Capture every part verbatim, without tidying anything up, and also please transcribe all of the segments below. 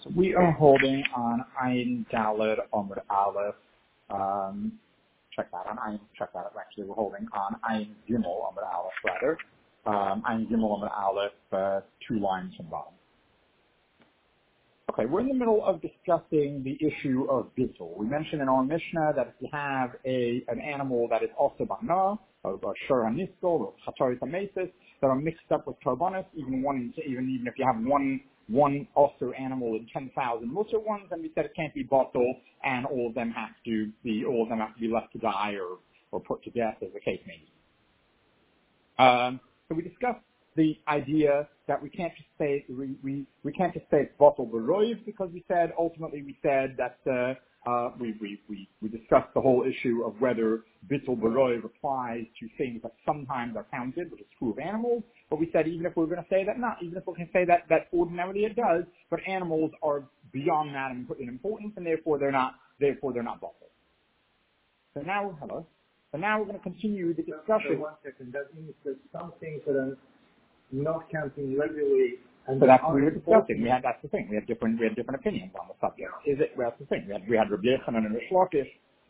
So we are holding on Ayin Daled Omid Aleph. Um, check that on Ayin. Check that. Actually, we're holding on Ayin Gimel Omid Aleph rather. Um, Ayin Gimel Omid Aleph, uh, two lines from bottom. Okay, we're in the middle of discussing the issue of bittul. We mentioned in our Mishnah that if you have a an animal that is also bana, or shur haniskel, or chataris hamesis, that are mixed up with karbonis, even one, even even if you have one one also animal in ten thousand mutter ones, then we said it can't be bottle, and all of them have to be all of them have to be left to die or or put to death, as the case may be. Um, so we discussed the idea that we can't just say we we, we can't just say it's bottle beroiv, because we said ultimately we said that uh, uh, we, we we we discussed the whole issue of whether bittul beroiv applies to things that sometimes are counted, which is true of animals. But we said even if we're going to say that not, even if we can say that that ordinarily it does, but animals are beyond that in, in importance, and therefore they're not therefore they're not bottle. So now hello. So now we're going to continue the discussion. So one second. That means that some things that are not counting regularly, and so that's what we were discussing. We had that's the thing. We had different we had different opinions on the subject. Is it? Well, that's the thing. We had we had Rabbi Yochanan and Rish Lakish.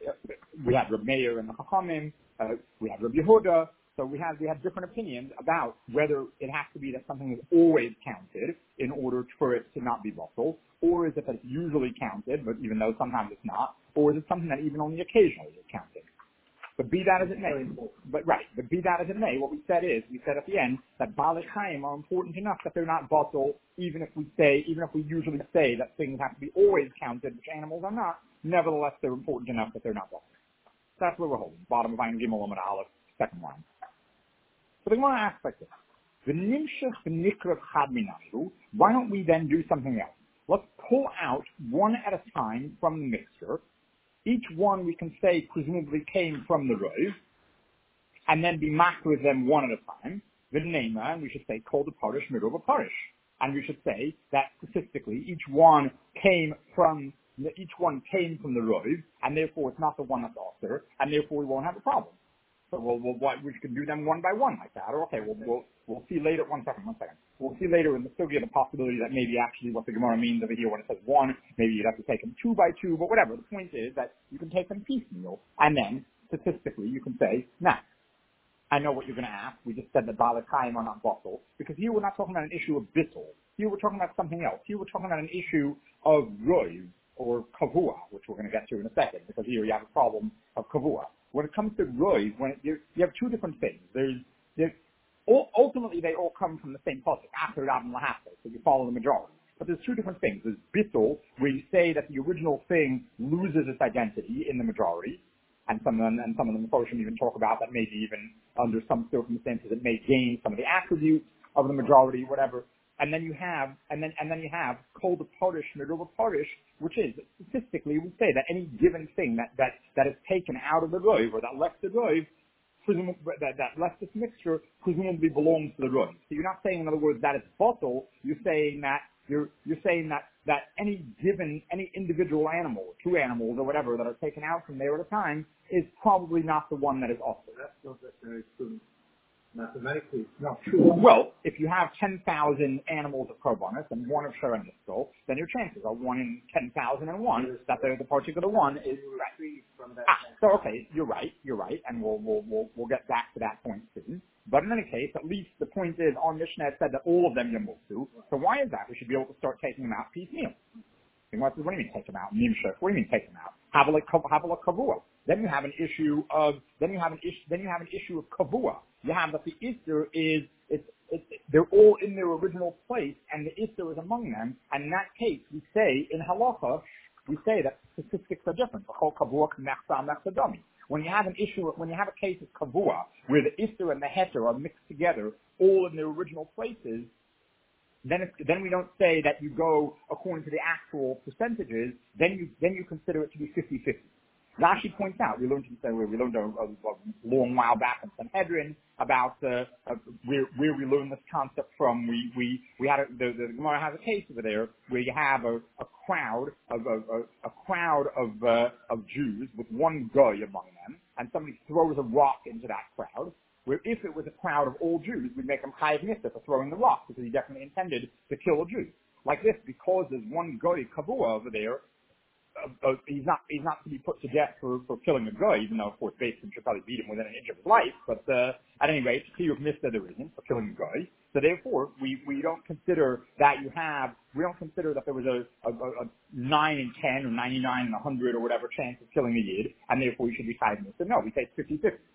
We had Rabbi Meir and the Chachamim. Uh, we had Rabbi Yehuda. So we had we had different opinions about whether it has to be that something is always counted in order for it to not be bottled, or is it that it's usually counted, but even though sometimes it's not, or is it something that even only occasionally is counted? But be that as it may, but right, but be that as it may, what we said is, we said at the end that Balei Chaim are important enough that they're not bottled, even if we say, even if we usually say that things have to be always counted, which animals are not, nevertheless they're important enough that they're not bottled. So that's where we're holding, bottom of Ayin Gimel Amud Aleph, second line. So the one aspect is, the nimshach v'nikrav chad minayu, why don't we then do something else? Let's pull out one at a time from the mixture. Each one we can say presumably came from the rove, and then be marked with them one at a time. The nema, and we should say called the parish, middle of a parish, and we should say that statistically each one came from each one came from the rove, and therefore it's not the one that's author, and therefore we won't have a problem. So we'll, we'll we can do them one by one like that. Or okay, we'll we'll we'll see later. One second, one second. We'll see later in the sugya the possibility that maybe actually what the Gemara means over here when it says one, maybe you'd have to take them two by two. But whatever. The point is that you can take them piecemeal, and then statistically you can say, nah, I know what you're going to ask. We just said that Balei Chaim are not bottle, because here we're not talking about an issue of bittul. Here we're talking about something else. Here we're talking about an issue of roiv or kavua, which we're going to get to in a second, because here you have a problem of kavua. When it comes to roiv, when it, you have two different things. There's, there's ultimately they all come from the same pasuk, after Rav and Lahasel, so you follow the majority. But there's two different things. There's bittul, where you say that the original thing loses its identity in the majority, and some of them, and some of them, Mephoshim even talk about that maybe even under some circumstances it may gain some of the attributes of the majority, whatever. And then you have, and then and then you have kol the parish, middle of parish, which is statistically we say that any given thing that that that is taken out of the roiv or that left the roiv, presumably that that left this mixture presumably belongs to the roiv. So you're not saying, in other words, that it's bottle. You're saying that you're you're saying that that any given any individual animal, two animals or whatever that are taken out from there at a time is probably not the one that is also. That's not necessarily true. Mathematically, it's not true. Well, if you have ten thousand animals of karbonis and one of shur and niskel, then your chances are one in ten thousand and one that the, the particular one is right. From that ah, so okay, you're right, you're right, and we'll, we'll, we'll, we'll get back to that point soon. But in any case, at least the point is, our Mishnah said that all of them you move to. So why is that? We should be able to start taking them out piecemeal. What, what do you mean take them out? Nimshach. What do you mean take them out? Have a like, have a like kavua. Then you have an issue of, then you have an issue, then you have an issue of kavua. You have that the Easter is, it's, it's, they're all in their original place, and the Easter is among them. And in that case, we say in halacha, we say that statistics are different. When you have an issue, when you have a case of kavua, where the Easter and the heter are mixed together, all in their original places, then it's, then we don't say that you go according to the actual percentages. Then you then you consider it to be fifty-fifty. Rashi points out, we learned we learned a, a, a long while back in Sanhedrin about uh, uh, where where we learned this concept from. We we we had a, the, the Gemara has a case over there where you have a, a crowd of a, a, a crowd of uh, of Jews with one guy among them, and somebody throws a rock into that crowd. Where if it was a crowd of all Jews, we'd make him chayav mitzvah for throwing the rock, because he definitely intended to kill a Jew. like this, because there's one goy kavua over there, Uh, uh, he's not he's not to be put to death for, for killing a guy, even though of course Basin should probably beat him within an inch of his life. But uh, at any rate, Chiyuv Mista there isn't for killing a guy. So therefore, we, we don't consider that you have we don't consider that there was a, a, a nine in ten or ninety nine in a hundred or whatever chance of killing a yid, and therefore you should be five Mista. No, we say it's fifty fifty.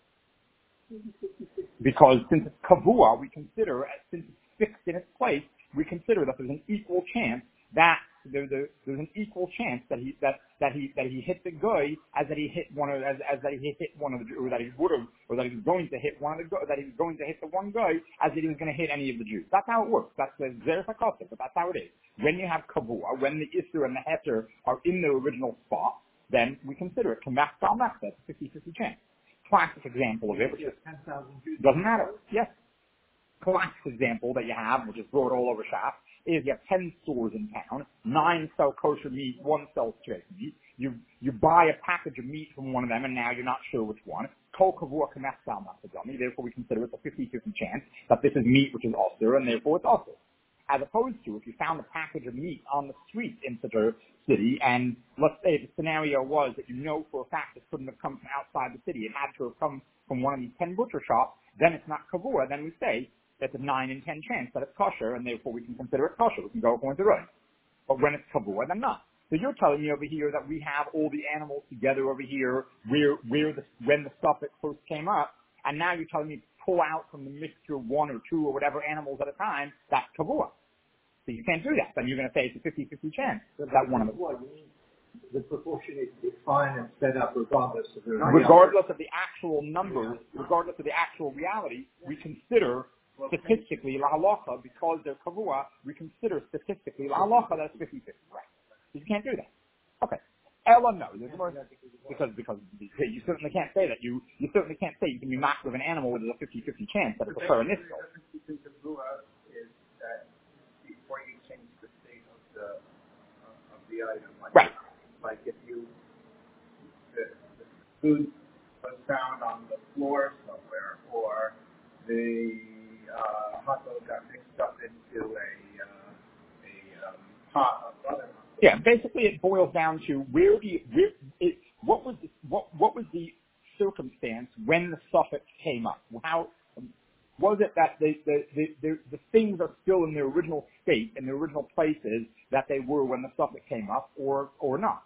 Because since it's kavua, we consider since it's fixed in its place, we consider that there's an equal chance that there, there, there's an equal chance that he that that he that he hit the guy as that he hit one of as, as that he hit one of the or that he would have or that he was going to hit one of the that he was going to hit the one guy as that he was going to hit any of the Jews. That's how it works. That's the zerifakosik, but that's how it is. When you have kavua, when the isur and the heter are in their original spot, then we consider it kamach dalmach. That's a fifty-fifty chance. Classic example of it, which is ten thousand Jews. Doesn't matter. Yes. Classic example that you have, which is brought all over shop, is you have ten stores in town, nine sell kosher meat, one sells straight meat. You you buy a package of meat from one of them, and now you're not sure which one. Kol kavua kamech sal matzadami. Therefore, we consider it a fifty-fifty chance that this is meat which is osir, and therefore it's osir. As opposed to if you found a package of meat on the street in such a city, and let's say the scenario was that you know for a fact it couldn't have come from outside the city, it had to have come from one of these ten butcher shops, then it's not kavua. Then we say that's a nine in ten chance that it's kosher, and therefore we can consider it kosher. We can go according to Rosh. But when it's kavua, then not. So you're telling me over here that we have all the animals together over here, where where the when the stuff that first came up, and now you're telling me to pull out from the mixture one or two or whatever animals at a time. That's kavua. So you can't do that. Then you're going to say it's a fifty-fifty chance that one of them. What you mean? The proportion is defined and set up regardless of the regardless of the actual numbers, regardless of the actual reality, we consider statistically la halacha, because they're kavua, we consider statistically la halacha that's fifty-fifty. Right. You can't do that. Okay. Ella, no. Because, because you certainly can't say that. You, you certainly can't say you can be mocked with an animal with a fifty-fifty chance that it's a fur nisco. is that before you change the state of the, uh, of the item. Like, right. Like if you, the, the food was found on the floor somewhere, or the uh, hot dog got mixed up into a, uh, a um, pot of butter. Yeah, basically it boils down to where do you, where, it, what was the, what, what was the circumstance when the suffix came up? How, was it that the, the, the, the, the things are still in their original state, in their original places that they were when the suffix came up, or, or not?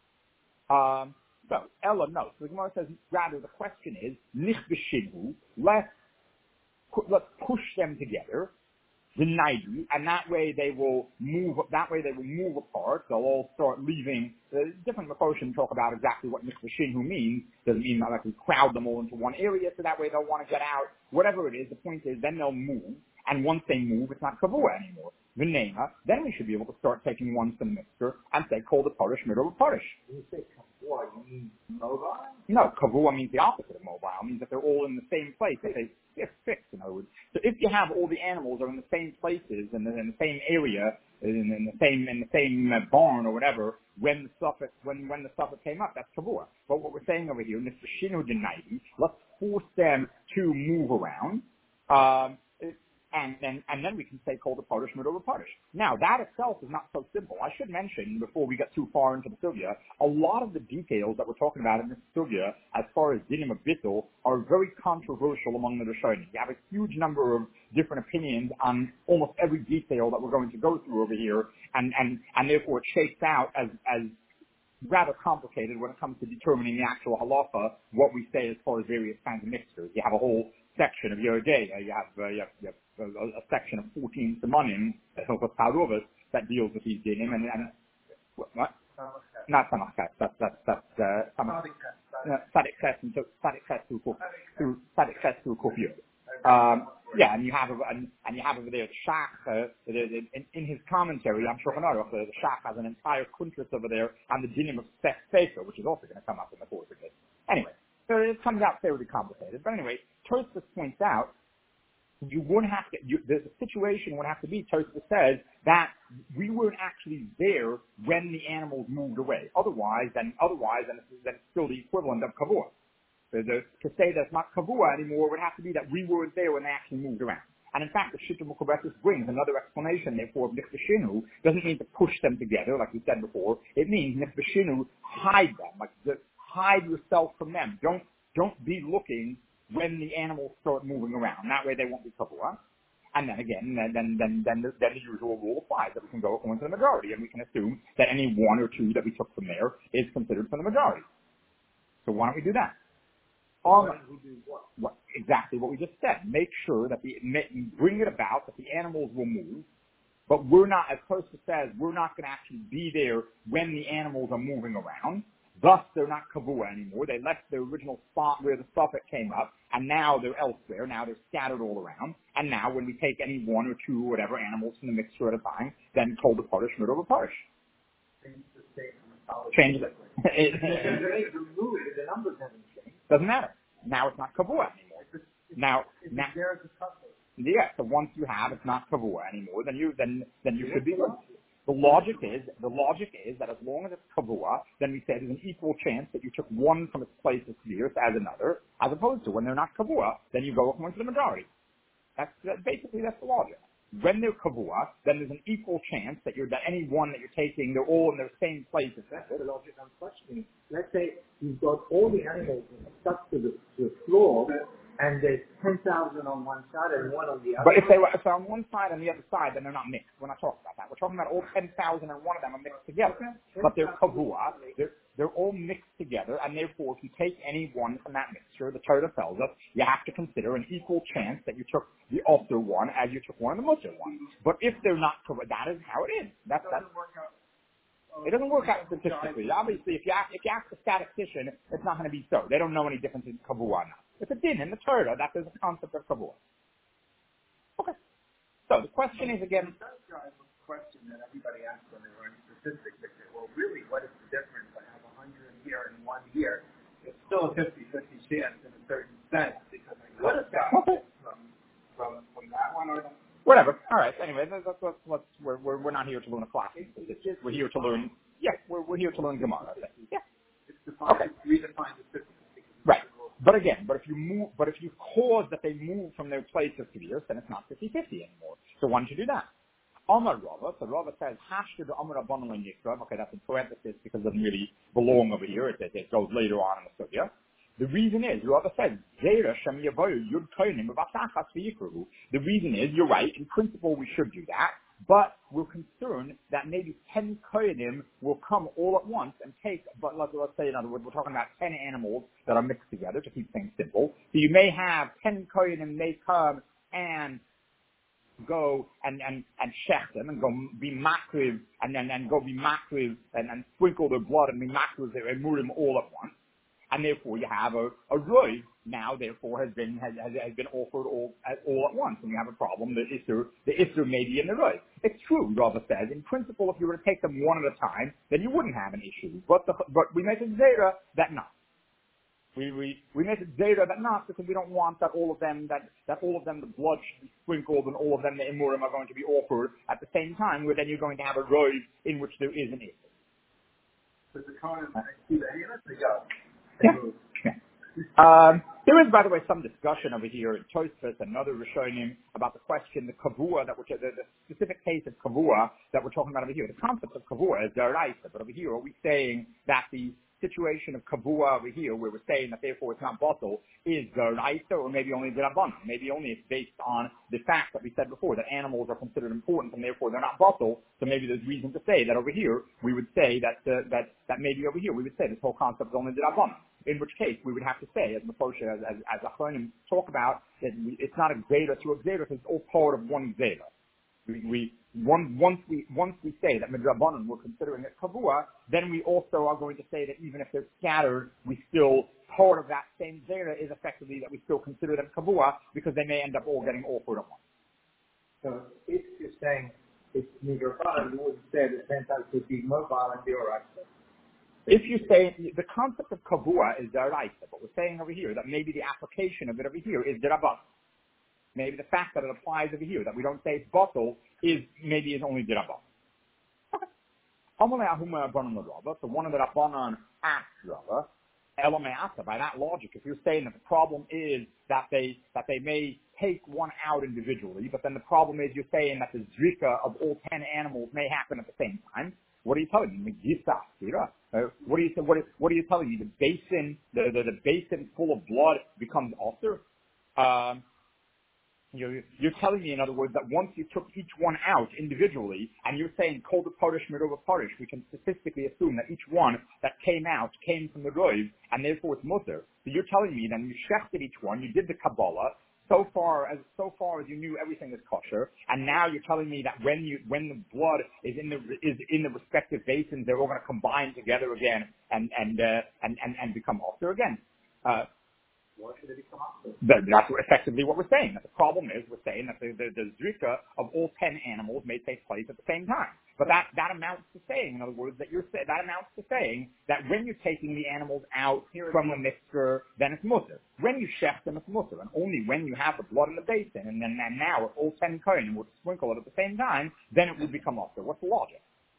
Um, so, Ella, no. So the Gemara says, rather the question is, nich b'shidhu, let's, let's push them together, the ninety, and that way they will move, that way they will move apart. They'll all start leaving. The different Mephoshim talk about exactly what nich b'shidhu means. Does it mean that like we crowd them all into one area so that way they'll want to get out? Whatever it is, the point is then they'll move, and once they move, it's not kavua anymore. V'nema, then we should be able to start taking one from the mixture and say, call the parish, middle of parish. When you say kavua, you mean mobile? No, kavua means the opposite of mobile. It means that they're all in the same place. They, they're fixed, in other words. So if you have all the animals are in the same places and in the same area, in, in the same in the same uh, barn or whatever, when the suffix when when the suffix came up, that's kavua. But what we're saying over here, in this shinu denaiti, let's force them to move around. Um, And then, and then we can say call the parish, middle of parish. Now, that itself is not so simple. I should mention, before we get too far into the sugya, a lot of the details that we're talking about in this sugya, as far as dinim of bittul, are very controversial among the Rishonim. You have a huge number of different opinions on almost every detail that we're going to go through over here, and, and, and therefore it shakes out as, as rather complicated when it comes to determining the actual halacha, what we say as far as various kinds of mixtures. You have a whole section of your day. Uh, you have, uh, you have, you have a, a section of fourteen semanim, that deals with these dinim, and, and what? what? Not samachas. That's that's that's uh, sadik ches and sadik ches through through sadik ches through kufiyot. Um, yeah, and you have and, and you have over there the Shach uh, in, in his commentary on Shulchan Aruch. The, the Shach has an entire kuntris over there on the dinim of Sech Sefer, which is also going to come up in the course of this. Anyway, so it comes out fairly complicated. But anyway, Tosfos points out you wouldn't have to. You, the situation would have to be. Tosfos says that we weren't actually there when the animals moved away. Otherwise, then otherwise, then it's, then it's still the equivalent of kavua. So the, to say that's not kavua anymore would have to be that we weren't there when they actually moved around. And in fact, the Shita Mukubetis brings another explanation, therefore, of Nichbashinu doesn't mean to push them together, like we said before. It means Nichbashinu, hide them, like the, hide yourself from them. Don't, don't be looking when the animals start moving around. That way they won't be Kavua. And then again, then, then, then, then, the, then the usual rule applies that we can go according to the majority, and we can assume that any one or two that we took from there is considered for the majority. So why don't we do that? Um, what? What, exactly what we just said. Make sure that the, bring it about that the animals will move, but we're not, as Tosa says, we're not going to actually be there when the animals are moving around. Thus, they're not kavua anymore. They left the original spot where the suffix came up, and now they're elsewhere. Now they're scattered all around. And now, when we take any one or two or whatever animals from the mixture at a time, then told the parish, mid over parish. Change it. The numbers haven't changed. Doesn't matter. Now it's not kavua anymore. Now, now, yeah. So once you have, it's not kavua anymore. Then you, then, then you should be good. The logic is, the logic is that as long as it's kavua, then we say there's an equal chance that you took one from its place of Kvirus as another, as opposed to when they're not kavua, then you go according to the majority. That's, that, basically that's the logic. When they're kavua, then there's an equal chance that you're, that any one that you're taking, they're all in their same place. That's the logic I'm questioning. Let's say you've got all the animals stuck to the, to the floor, and there's ten thousand on one side and one on the other. But if they were if they're on one side and the other side, then they're not mixed. We're not talking about that. We're talking about all ten thousand and one of them are mixed together. But they're kavua. They're, they're all mixed together, and therefore, if you take any one from that mixture, the Torah tells us, you have to consider an equal chance that you took the Osir one as you took one of the Musar one. But if they're not kavua, that is how it is. That's, that's, it doesn't work out statistically. Obviously, if you ask, if you ask a statistician, it's not going to be so. They don't know any difference in kavua now. It's a din in the Torah that there's a concept of kavua. Okay. So the question is again. That drives a question that everybody asks when they learn statistics. They say, well, really, what is the difference? I have a hundred here and one here. It's still a fifty-fifty chance in a certain sense because I got it Okay. from, from, from that one or that. Whatever. All right. Anyway, let's, let's, let's, we're, we're, we're not here to learn a class. We're here to learn. Yeah, we're, we're here to learn Gemara. Yeah. It's defined, okay. redefined as fifty-fifty. Right. But again, but if you move, but if you cause that they move from their place of Kvirus, then it's not fifty-fifty anymore. So why don't you do that? Amar Rava, so Rava says, Hashtu the Amar Rabbanon Yisrael. Okay, that's in parenthesis because it doesn't really belong over here. It, it goes later on in the study. The reason is, Rava says, Zera Shem Yavoyu Yud Koinim V'Vasachas V'Yikruhu. The reason is, you're right, in principle we should do that, but we're concerned that maybe ten koyanim will come all at once and take, but let's, let's say in other words, we're talking about ten animals that are mixed together to keep things simple. So you may have ten koyanim may come and go and, and, and shech them and go be makriv and then and go be makriv and, and sprinkle their blood and be makriv their emurim all at once. And therefore you have a, a roy now therefore has been, has, has, has been offered all, all at once. And you have a problem, the Isser, the Isser may be in the roy. It's true, Rava says, in principle if you were to take them one at a time, then you wouldn't have an issue. But the, but we make a zera that not. We, we, we make it zera that not because we don't want that all of them, that, that all of them the blood should be sprinkled and all of them the emurim are going to be offered at the same time where then you're going to have a roy in which there is an Isser. But the Kohen, I see the hand, they go. Yeah. yeah. Um, there is, by the way, some discussion over here in Tosfos and other Rishonim about the question, the kavua, that we're, the, the specific case of kavua that we're talking about over here. The concept of kavua is deraisa, but over here are we saying that the situation of kavua over here, where we're saying that therefore it's not bottle, is deraisa, or maybe only derabbanan? Maybe only it's based on the fact that we said before that animals are considered important and therefore they're not bottle. So maybe there's reason to say that over here we would say that uh, that that maybe over here we would say this whole concept is only derabbanan. In which case, we would have to say, as Moshe, as, as, as Achronim talk about, that we, it's not a Gzeda to a Gzeda, it's all part of one Gzeda. We, we, one, once we, once we say that Midrabanan, we're considering it Kavua, then we also are going to say that even if they're scattered, we still, part of that same Gzeda is effectively that we still consider them Kavua, because they may end up all getting offered at once. So, if you're saying it's Midrabanan, you would say the sentence would be mobile and theorized. If you say, the concept of kavua is deraisa, but we're saying over here that maybe the application of it over here is derabbanan. Maybe the fact that it applies over here, that we don't say it's bottle, is maybe is only derabbanan. Okay. So one of the Rabbanan asked Rava, by that logic, if you're saying that the problem is that they that they may take one out individually, but then the problem is you're saying that the zrika of all ten animals may happen at the same time. What are you telling me? Uh, what are you what are, what are you telling me? The basin, the, the, the basin full of blood becomes ulcer? Um, You're, you're telling me, in other words, that once you took each one out individually, and you're saying kol parish midova parish, we can statistically assume that each one that came out came from the roiv, and therefore it's mutter. So you're telling me then you shechted each one, you did the Kabbalah, so far as so far as you knew everything is kosher, and now you're telling me that when you when the blood is in the is in the respective basins, they're all going to combine together again and and uh, and, and and become ulcer again. Uh, Why should it become opposite? That's effectively what we're saying. That the problem is we're saying that the, the, the zrika of all ten animals may take place at the same time. But that, that amounts to saying, in other words, that you're that amounts to saying that when you're taking the animals out from the mixture, then it's mutter. When you shecht them, it's mutter. And only when you have the blood in the basin, and then and now if all ten kohen would sprinkle it at the same time, then it would become mutter. What's the logic?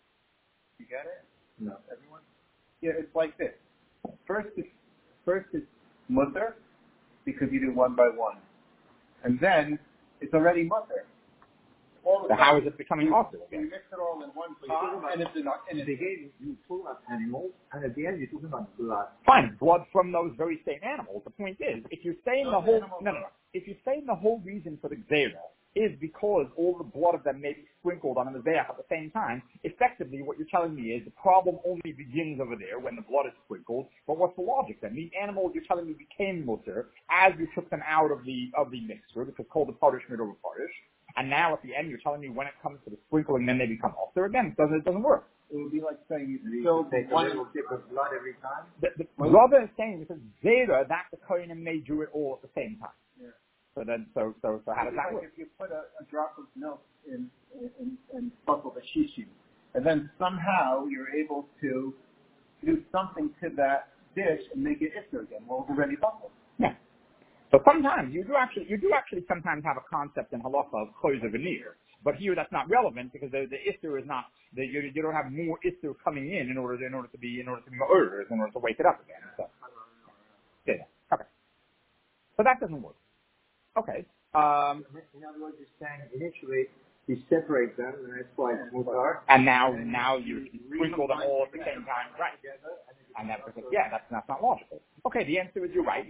You get it? No. Everyone? Yeah, it's like this. First it's, first it's mutter, because you do one by one. And then it's already mutter. All so how is it becoming mutter again? You mix it all in one pot, and it's not, and they gave you pull up animals, and at the end you're talking about blood. Fine, blood from those very same animals. The point is, if you're saying the whole, no, no, no. If you're saying the whole reason for the gzera is because all the blood of them may be sprinkled on the mizbeach at the same time, effectively what you're telling me is the problem only begins over there when the blood is sprinkled. But what's the logic then? These animals you're telling me became mutter as you took them out of the of the mixture, because called the parish mid over parish. And now at the end you're telling me when it comes to the sprinkling then they become ulcer again. It doesn't it doesn't work. It would be like saying you You fill take one a little dip of blood every time. The, the, Rabbi is saying because zera that the kohenim may do it all at the same time. Yeah. So then, so so so how does that like work? if you put a, a drop of milk in in, in buckle the shishim, and then somehow you're able to do something to that dish and make it iftar again. Well, it's already buckled. Yeah. So sometimes you do actually you do actually sometimes have a concept in halacha of choiz of veneer, but here that's not relevant because the the iftar is not the, you, you don't have more iftar coming in in order to, in order to be in order to be ma'ur, in order to wake it up again. So yeah, yeah. Okay. So that doesn't work. Okay. Um, In other words, you're saying initially you separate them, and that's why it's mutar. and now now you sprinkle them all at the same time, right? And that's yeah, that's that's not logical. Okay, the answer is you're right.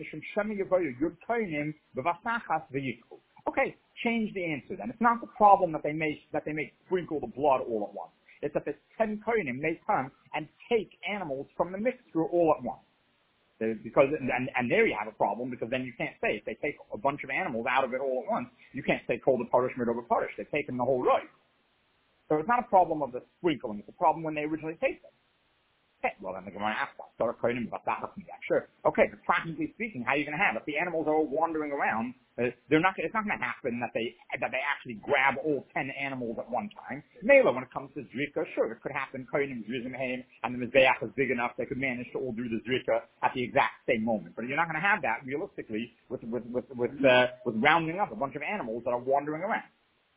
Okay, change the answer then. It's not the problem that they may that they may sprinkle the blood all at once. It's that the ten kohenim may come and take animals from the mixture all at once. Because and, and there you have a problem because then you can't say if they take a bunch of animals out of it all at once, you can't say kol the parish mid over parish. They've taken the whole right. So it's not a problem of the sprinkling. It's a problem when they originally take them. Okay, well then they're going to ask us, start kohenim about that. Sure. Okay, but practically speaking, how are you going to have it? If the animals are all wandering around, uh, they're not. It's not going to happen that they that they actually grab all ten animals at one time. Mela, when it comes to zrika, sure, it could happen. Kohenim zrizimheim, and the mizbeach is big enough they could manage to all do the zrika at the exact same moment. But you're not going to have that realistically with with with with uh, with rounding up a bunch of animals that are wandering around.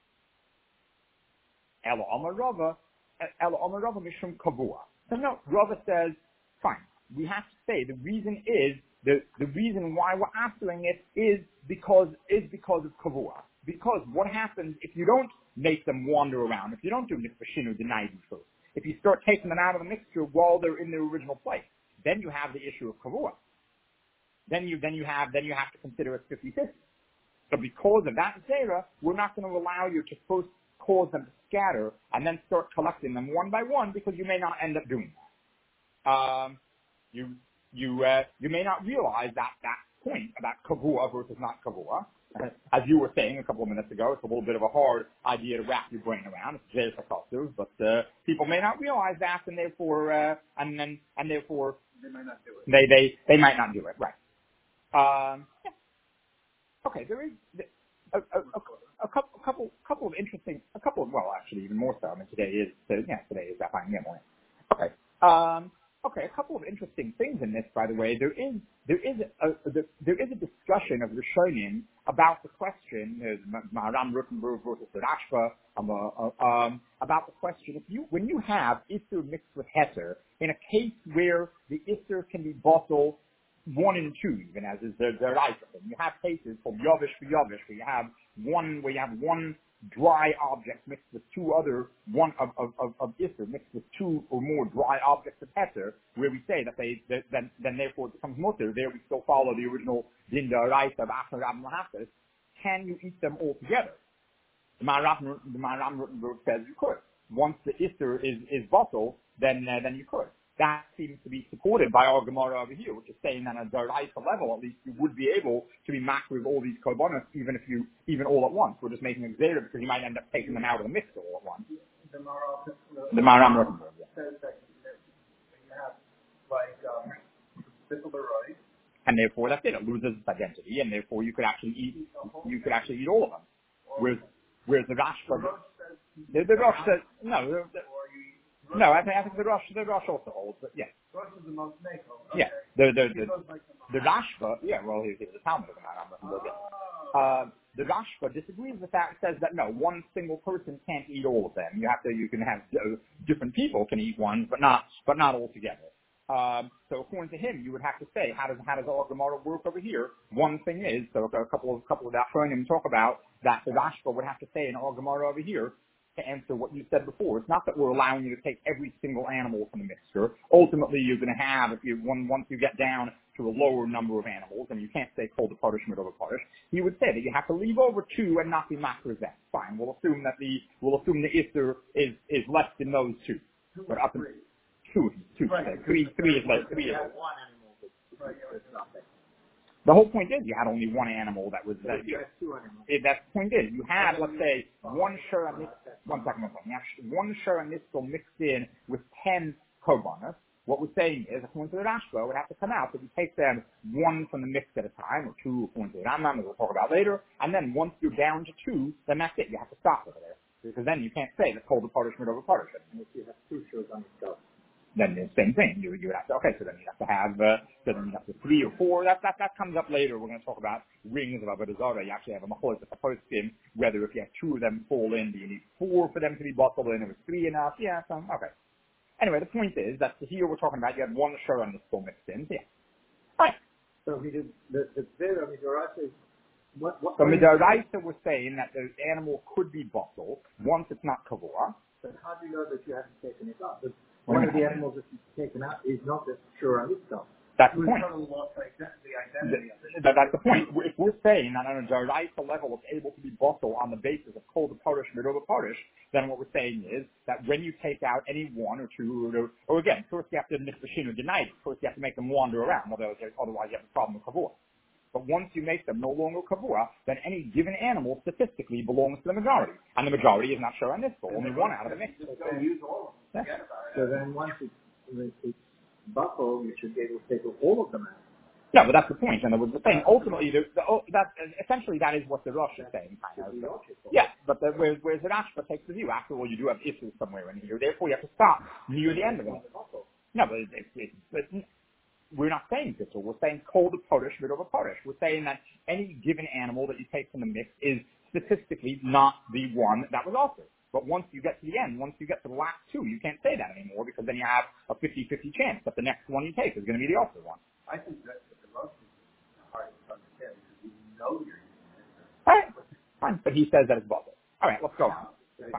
Ela Amar Rava, Ela Amar Rava Mishum Kavua. So no, Rava says, fine. We have to say the reason is the the reason why we're answering it is because is because of kavua. Because what happens if you don't make them wander around? If you don't do nifashinu denied first, if you start taking them out of the mixture while they're in their original place, then you have the issue of kavua. Then you then you have then you have to consider it fifty-fifty. So because of that zera, we're not going to allow you to first cause them to scatter and then start collecting them one by one because you may not end up doing that. Um, you you uh, you may not realize that that point about kavua versus not kavua. Uh, as you were saying a couple of minutes ago, it's a little bit of a hard idea to wrap your brain around. It's very effective, but uh, people may not realize that, and therefore uh, and then and therefore They might not do it. They they they might not do it. Right. Um, yeah. Okay. There is. A, a, a, a couple, a couple, couple of interesting, a couple of, well, actually, even more so. I mean, today is, yeah, today is that fine, yeah, morning. Okay, um, okay, a couple of interesting things in this, by the way. There is, there is a, a there is a discussion of Rishonim about the question, Maharam Rutenberg versus Rashba, um, uh, um, about the question if you, when you have Isser mixed with Heter, in a case where the Isser can be bottled one and two, even as is the the right. You have cases from Yovish for Yovish where you have one where you have one dry object mixed with two other one of of of, of Isser mixed with two or more dry objects of Heter, where we say that they that, then then therefore it becomes mutter. There we still follow the original din da'oraisa of Achar Rab Mahafis. Can you eat them all together? The Maharam the Maharam Rutenberg says you could. Once the Isser is is bottled, then uh, then you could. That seems to be supported by our Gemara over here, which is saying that at a da'oraisa level, at least you would be able to be makriv with all these korbanos, even if you, even all at once. We're just making a zera because you might end up taking them out of the mix all at once. The Maharam Rutenberg, yeah. Says that you have like um, right? And therefore that's it. It loses its identity, and therefore you could actually eat, you could actually eat all of them. Whereas, whereas the Rashba, the, the Rosh says no. The, the, No, I think, I think the Rosh, the Rosh also holds, but yeah. Rosh is the most naked. Yeah. The, the, the, the Rashba, yeah, well, here's the Talmud of the Maharam. Uh, the Rashba disagrees with that, says that no, one single person can't eat all of them. You have to, you can have, uh, different people can eat one, but not, but not all together. Um, so according to him, you would have to say, how does, how does our Gemara work over here? One thing is, so a couple of, couple of Achronim talk about that the Rashba would have to say in our Gemara over here, to answer what you said before. It's not that we're allowing you to take every single animal from the mixture. Ultimately, you're going to have, if you, one, once you get down to a lower number of animals, and you can't say kol the parish mid over parish, he would say that you have to leave over two and not be makriv them. Fine. We'll assume that the, we'll assume the Isser is, is less than those two. But up in two, two, right. three, three is less, three is less. The whole point is you had only one animal that was, that, you, it, that point is, you had, let's say, one shara nistel, one second, one second, you have one shara nistel mixed in with ten korbanos. What we're saying is, according to the Rashba, it would have to come out that you take them one from the mix at a time, or two according to the Rambam, as we'll talk about later, and then once you're down to two, then that's it. You have to stop over there. Because then you can't say that's called the parishment over parishment. And if you have two shows on the shelf. Then the same thing. You you would have to, okay, so then you have to have, uh, so then you have to three or four. That, that, that comes up later. We're going to talk about rings of Avodah Zarah. You actually have a machlokes with a poskim, whether if you have two of them fall in, do you need four for them to be bottled in, or is three enough? Yeah, so, okay. Anyway, the point is that here we're talking about you have one shur and the still mixed in. Yeah. Right. So he did, the, the Zera Midoraisa is, what, what? So Midoraisa was saying that the animal could be bottled once it's not kavua. But how do you know that you haven't taken it out? One of the animals that you've taken out is not the shur on itself. That's the point. The, that, that's the point. If we're saying that on a Daraisa level it's able to be bottled on the basis of kol the parish, midova parish, then what we're saying is that when you take out any one or two, or, or again, first you have to nifashinu deny it. First you have to make them wander around, otherwise, otherwise you have a problem with kavua. But once you make them no longer kavua, then any given animal statistically belongs to the majority. And the majority is not sure on this, but only one out of the mix. Don't use all of them. Yeah. So then once it's, it's buckled, you should be able to take all of them out. Yeah, but that's the point. And the thing, ultimately, the, the, that, essentially that is what the Rosh is saying. Kind of. So, yeah, but the, whereas, whereas the Rashba takes the view, after all, you do have issues somewhere in here. Therefore, you have to stop near the end of it. No, but it, it, it, it, we're not saying this. We're saying kol the parish, mid over parish. We're saying that any given animal that you take from the mix is statistically not the one that was offered. But once you get to the end, once you get to the last two, you can't say that anymore because then you have a fifty-fifty chance that the next one you take is going to be the offered one. I think that's the most hard to understand because you know you're using it. All right, fine. But he says that it's bubble. All right, let's go on. Okay.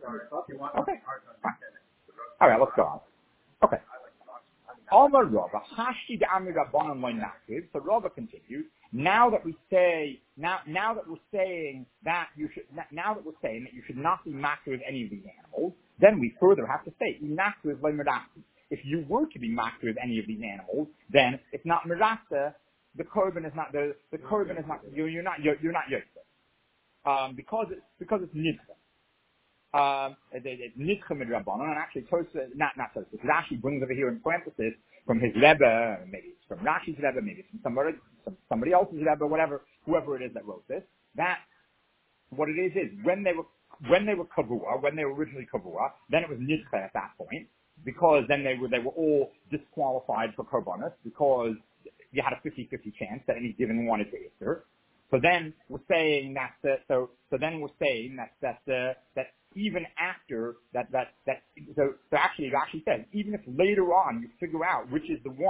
Fine. All right, let's go on. Okay. Amar Rava, Hashi de Amir Rabbanon loy nakriv. So Rava continues. Now that we say, now, now that we're saying that you should, now that we're saying that you should not be makriv any of these animals, then we further have to say, nakriv loy merasi. If you were to be makriv any of these animals, then it's not merasa. The korban is not the the korban is not you're, you're not you're, you're not yosef. Um, because it's because it's nidcha. Um, it's nidcha midrabanan, and actually Tosa, not not Tosa. Rashi brings over here in parenthesis from his Rebbe, maybe it's from Rashi's Rebbe, maybe it's from somebody some, somebody else's Rebbe, whatever, whoever it is that wrote this. That what it is is when they were when they were kavua, when they were originally kavua, then it was nidcha at that point, because then they were they were all disqualified for korbanos because you had a fifty-fifty chance that any given one is Easter. So then we're saying that the, so so then we're saying that that uh, that even after that that that so so actually it actually says even if later on you figure out which is the one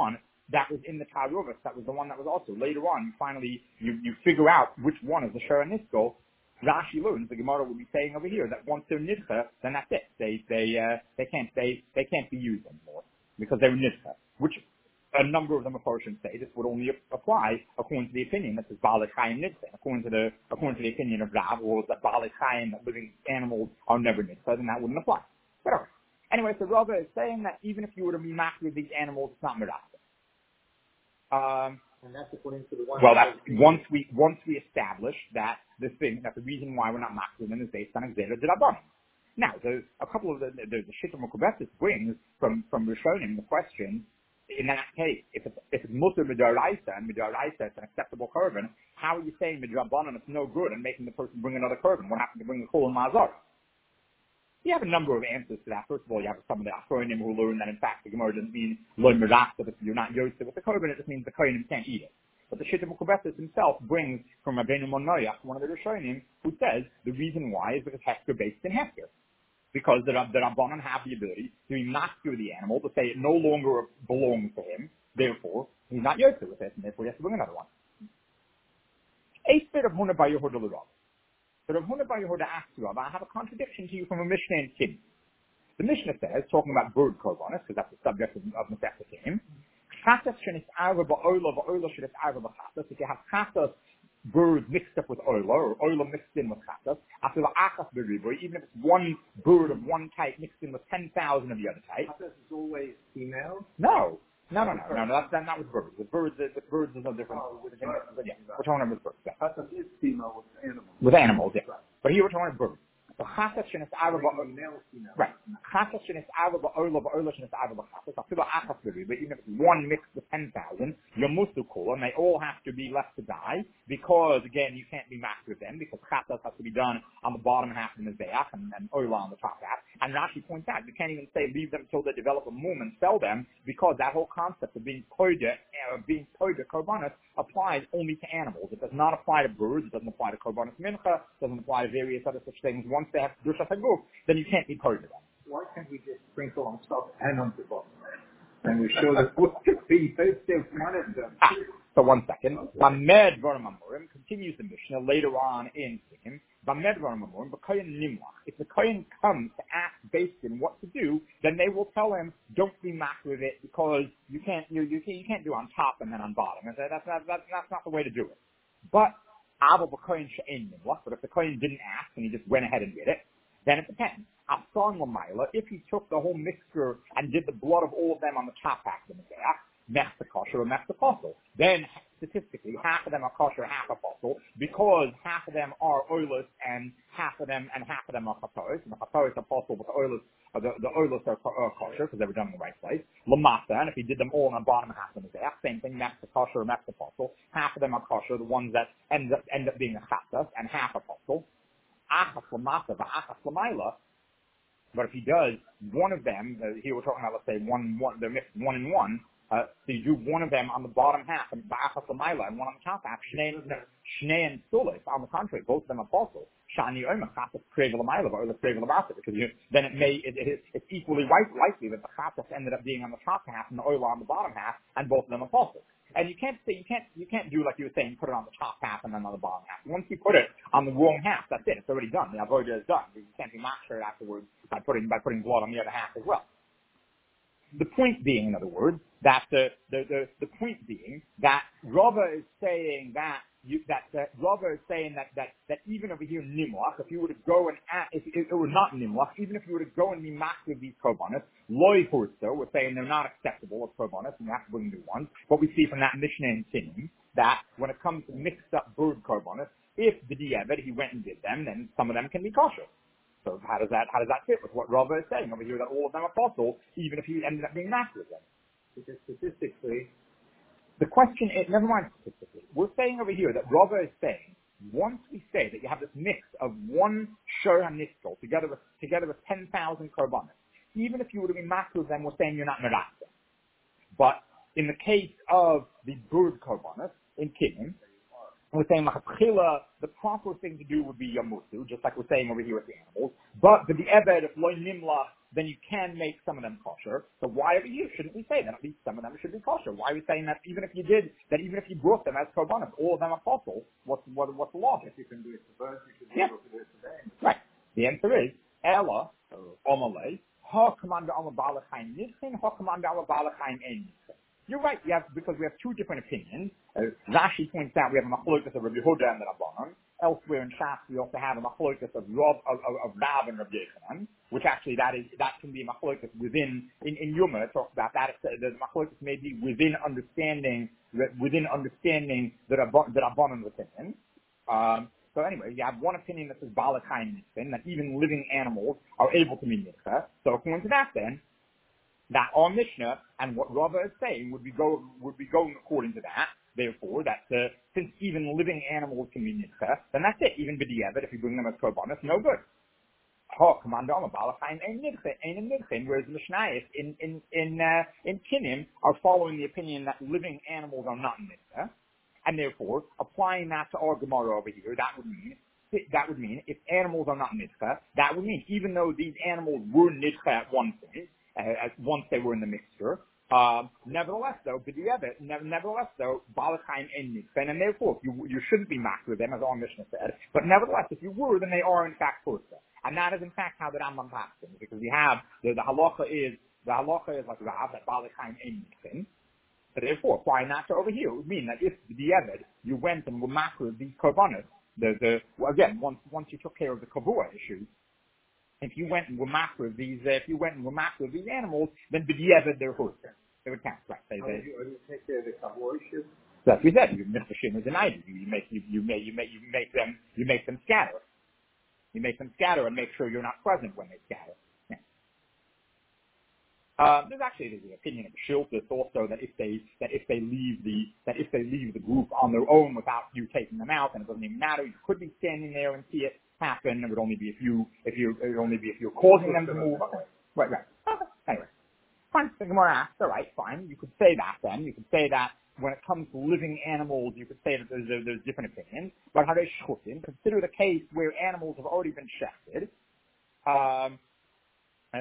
that was in the Taruvas, that was the one that was also later on. You finally, you, you figure out which one is the Shara Nisko. Rashi learns, the Gemara will be saying over here, that once they're Nidcha, then that's it. They, they, uh, they can't, they, they can't be used anymore. Because they were Nidcha. Which, a number of them, of course, say this would only apply according to the opinion that says Baalei Chayim Nidcha. According to the, according to the opinion of Rav, or that Baalei Chayim, that living animals are never Nidcha, then that wouldn't apply. Whatever. Anyway, so Rava is saying that even if you were to be matched with these animals, it's not Mirasa. Um, And that's according to the one. well, that's once we once we establish that the thing that the reason why we're not machzir them is based on Xera D'Rabbanan. Now, there's a couple of the there's a Shittim Mekubetis brings from from Rishonim the question. In that case, if it's if it's Mutter Midaraisa and Midaraisa it's an acceptable korban, how are you saying Midrabanan it's no good and making the person bring another korban? What happened to bring the Chol and Ma'azar? You have a number of answers to that. First of all, you have some of the Achronim who learn that in fact the Gemara doesn't mean Lo Mirasa, if you're not Yosef with the korban, it just means the Kohanim can't eat it. But the Shittim Mekubetis himself brings from Rabbeinu Monoyach, one of the Rishonim, who says the reason why is because Hefker based in Hefker. Because the, the Rabbanan have the ability to be master with the animal, to say it no longer belongs to him, therefore he's not Yosef with it, and therefore he has to bring another one. A bit of Huna by Yehuda L'Rav. So Rav Huna Bar Yehuda asks Rav, I have a contradiction to you from a Mishnah in Kim. The Mishnah says, talking about bird korbanos, because that's the subject of, of Masechta Kim, Chatas shenis arva ba'ola ba'ola shenis arva b'chatas. If you have chatas birds mixed up with oila, or oila mixed in with chatas, after the achas b'riboy, even if it's one bird of one type mixed in with ten thousand of the other type. Chatas is always female? No. No, no, no, no, no, that's not with birds. With birds, with birds is no different. Oh, with yeah, birds. yeah, we're talking about birds. Yeah. Chatas is female with animals. With animals, yeah. But here we're talking about birds. The chatas shenis arva ba'ola. Male, female. Right. Chatas shenis arva ba'ola ba'ola shenis arva b'chatas. After achas b'ri, but even if it's one mixed with ten thousand, you're musu kula, and they all have to be left to die because again you can't be matched with them because chatas has to be done on the bottom half of the mizbeach and, and oila on the top half. And Rashi points out you can't even say leave them until they develop a mum and sell them because that whole concept of being poida, uh, being poida korbanos applies only to animals. It does not apply to birds. It doesn't apply to korbanos mincha. It doesn't apply to various other such things. Once they have Kedusha Haguf, then you can't be poida them. Why can't we just sprinkle on top and on the bottom? And we show that what we both wanted them. Ah, so one second. Bamed Varim Amorim continues the Mishnah later on in Sikkim. Bamed Varim Amorim, but Kohen Nimlach. If the Kohen comes to ask based in what to do, then they will tell him, don't be macked with it because you can't, you, you, can't, you can't do on top and then on bottom. That's, that's, not, that's, that's not the way to do it. But, but if the Kohen didn't ask and he just went ahead and did it, then it depends. Afsan Lamaila, if he took the whole mixture and did the blood of all of them on the top half of the Mizbeach, Mechta kosher or Mechta apostle. Then, statistically, half of them are kosher, half apostle, because half of them are oilers and half of them and half of them are chatoris. And the chatoris are apostle, but the oilers, uh, the, the oilers are, are kosher because they were done in the right place. Lamasa, and if he did them all on the bottom half of the Mizbeach, same thing, Mechta kosher or Mechta apostle. Half of them are kosher, the ones that end up, end up being a chatas, and half apostle. Achas lamasa, v'achas lamaila. But if he does one of them, uh, here we're talking about, let's say, one, one, they're mixed one in one, uh, so you do one of them on the bottom half, and ba'achas l'mayla, and one on the top half, shnei and sulis, on the contrary, both of them apostles. Shani oima, chatas krega l'mayla, or the krega l'masa, because you, then it may, it, it, it's equally right, likely that the chatas ended up being on the top half and the oila on the bottom half, and both of them apostles. And you can't say, you can't, you can't do like you were saying, put it on the top half and then on the bottom half. Once you put it on the wrong half, that's it. It's already done. The avodah is done. You can't be master afterwards by putting, by putting blood on the other half as well. The point being, in other words, that the, the, the, the point being that Rava is saying that you, that, that Rava is saying that, that, that even over here in Nimlach, if you were to go and, add, if, if it were not Nimlach, even if you were to go and be matched with these korbanos, loy hursto, we're saying they're not acceptable as korbanos, and you have to bring new ones. But we see from that Mishnah in Tinim, that when it comes to mixed up bird korbanos, if the diavad, he went and did them, then some of them can be kosher. So how does that, how does that fit with what Rava is saying over here, that all of them are apostle, even if he ended up being matched with them? Because statistically, the question is, never mind statistically, we're saying over here that Rava is saying, once we say that you have this mix of one shor haniskol together with, together with ten thousand korbanos, even if you were to be matched with them, we're saying you're not merasa. But in the case of the bird korbanos in Kinnim, we're saying the proper thing to do would be yamusu, just like we're saying over here with the animals. But the eved, if loy nimla, then you can make some of them kosher. So why over here shouldn't we say that at least some of them should be kosher? Why are we saying that even if you did, that even if you brought them as korbanos, all of them are possible, what's, what, what's the law? If you can do it for birds, you should be Yeah. able to do it for them. Right. The answer is, Ella, Omalei, Ha Commander Ala Balachayim Nidchin, Ha Commander Ala Balachayim En Nidchin. You're right, you have, because we have two different opinions. Uh, Rashi points out we have a machlokas of Rabbi Yehuda and the Rabbanon. Elsewhere in Shas, we also have a machlokas of Rav, of, of, of Rav and Rabbi Yechanan, which actually that is, that can be a machlokas within, in, in Yuma, it talks about that, the, the machlokas may be within understanding, within understanding the Rabbanon, the Rabbanon opinion. Um, So anyway, you have one opinion that says balakayim nitzvin, that even living animals are able to be nitzvah. So according to that then, that our Mishnah and what Rava is saying would be go would be going according to that. Therefore, that uh, since even living animals can be nitzvah, then that's it. Even b'diavad, if you bring them as korbanos, no good. Oh, commander, I'm a balakayim ain't nitzvah, ain't a nitzvah. Whereas the Mishnayos in in in uh, in Kinim are following the opinion that living animals are not nitzvah. And therefore, applying that to our Gemara over here, that would mean, that would mean, if animals are not nidcha, that would mean, even though these animals were nidcha at one point, uh, as once they were in the mixture, um, nevertheless though, b'diavad, nevertheless though, balakayim and nidcha, and therefore, you, you shouldn't be makar with them, as our Mishnah said, but nevertheless, if you were, then they are in fact kosher. And that is in fact how the Rambam passes, because we have, the, the halacha is, the halacha is like Rav, that balakayim and nidcha. So therefore, why not over here? It would mean that if the Eved, you went and were macro these korbanos, the, the, well, again, once, once you took care of the kavua issue, if you went and were macro these, uh, if you went and were macro these animals, then the Eved, they're kosher. They would count, right? They, How they, do you, how do you take care of the kavua issue? that's what we said. You make the shin as an item. You make, you, you make, you make, you make them, you make them scatter. You make them scatter and make sure you're not present when they scatter. Uh, there's actually there's the opinion of Shiltis also that if they that if they leave the that if they leave the group on their own without you taking them out, then it doesn't even matter. You could be standing there and see it happen. It would only be if you if you it would only be if you're causing them to move. Okay. Right, right. Okay. Anyway, fine. The Gemara asks, all right, fine. You could say that then. You could say that when it comes to living animals, you could say that there's there's, there's different opinions. But how they shchutim? Consider the case where animals have already been shechted. Um, Uh,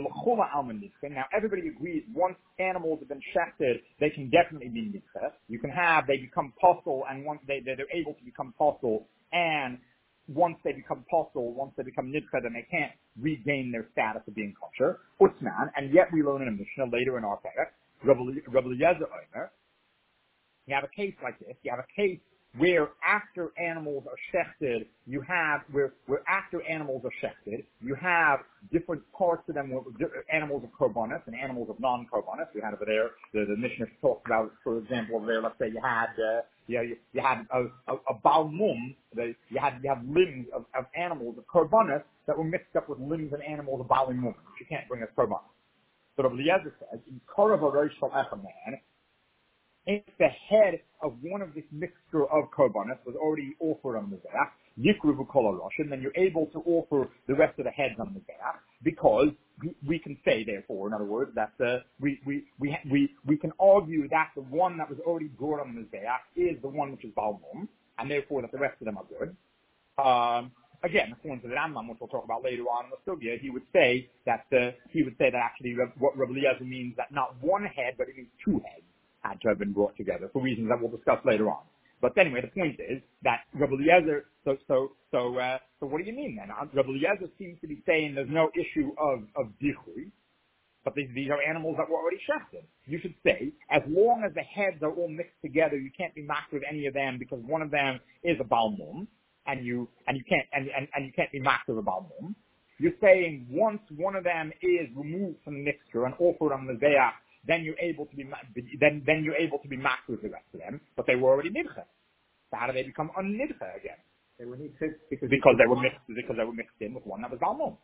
now everybody agrees once animals have been shechted, they can definitely be nidcha. You can have, they become postal, and once they, they're able to become postal, and once they become postal, once they become nidcha, then they can't regain their status of being kosher. Utsman, and yet we learn in a Mishnah later in our parak, Rabbi Eliezer Omer, you have a case like this, you have a case where after animals are shechted, you have, where, where after animals are shechted, you have different parts of them, animals of korbanos and animals of non-korbanos. We had over there, the, the Mishnah talks about, for example, over there, let's say you had, uh, you, know, you, you had a, a, a balmum, the, you had, you have limbs of, of animals of korbanos that were mixed up with limbs and animals of balmum, which you can't bring as korbanos. So Rabbi Eliezer says, in Korav Arosh Shel Echaman, if the head of one of this mixture of korbanos was already offered on the Mizbeach, Yikru V'Kol HaRoshim, then you're able to offer the rest of the heads on the Mizbeach, because we, we can say, therefore, in other words, that uh, we, we, we, we, we can argue that the one that was already brought on the Mizbeach is the one which is Balmum, and therefore that the rest of them are good. Um, Again, according to the Rambam, which we'll talk about later on in the Sugya, he would say that uh, he would say that actually what Rabbi Eliezer means that not one head, but it means two heads had to have been brought together for reasons that we'll discuss later on. But anyway, the point is that Rabbi Eliezer. So so so uh, so what do you mean then? Rabbi Eliezer seems to be saying there's no issue of of dichui, but these, these are animals that were already shechted. You should say, as long as the heads are all mixed together, you can't be mocked with any of them because one of them is a balmum. And you and you can't and, and, and you can't be mocked with a balmum. You're saying once one of them is removed from the mixture and offered on the Mizbeach, then you're able to be then then you're able to be mocked with the rest of them. But they were already nidcha. So how do they become un-nidcha again? They were nidcha because, because they were mixed because they were mixed in with one that was balmum.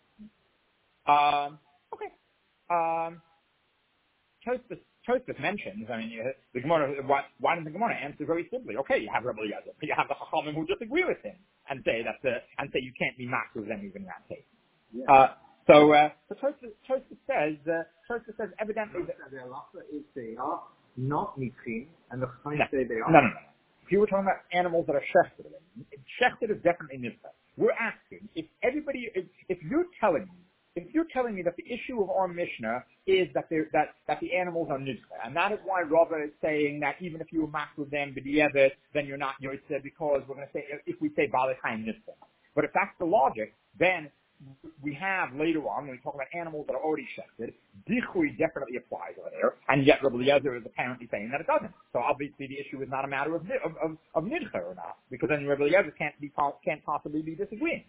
Um, okay. Um, Tosfos Tosfos mentions, I mean, the Gemara, why, why doesn't the Gemara answer very simply? Okay, you have Rabbi Eliezer, but you have the Chachamim who just agree with him and say that the, and say you can't be mocked with them even in that case. Yeah. Uh, so, uh, so Tosfos, Tosfos says, uh, Tosfos says evidently that the halacha is they are not nidchim, and the Chachamim no, say they are. No, no, no, no. If you were talking about animals that are shechted, shechted is definitely nidcha. We're asking if everybody, if, if you're telling me if you're telling me that the issue of our Mishnah is that that that the animals are nidcha, and that is why Rava is saying that even if you match with them b'di'evet, then you're not yotzeh, because we're going to say if we say balei chaim nidcha. But if that's the logic, then we have later on, when we talk about animals that are already shechted, dichui definitely applies over there, and yet Rabbi Eliezer is apparently saying that it doesn't. So obviously the issue is not a matter of of, of, of nidcha or not, because then Rabbi Eliezer can't be can't possibly be disagreeing.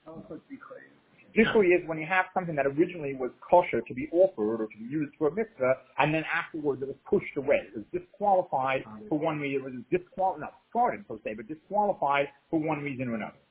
Dichui is when you have something that originally was kosher to be offered or to be used for a mitzvah, and then afterwards it was pushed away. It was disqualified for one reason. It was disqualified, not discarded per se, but disqualified for one reason or another.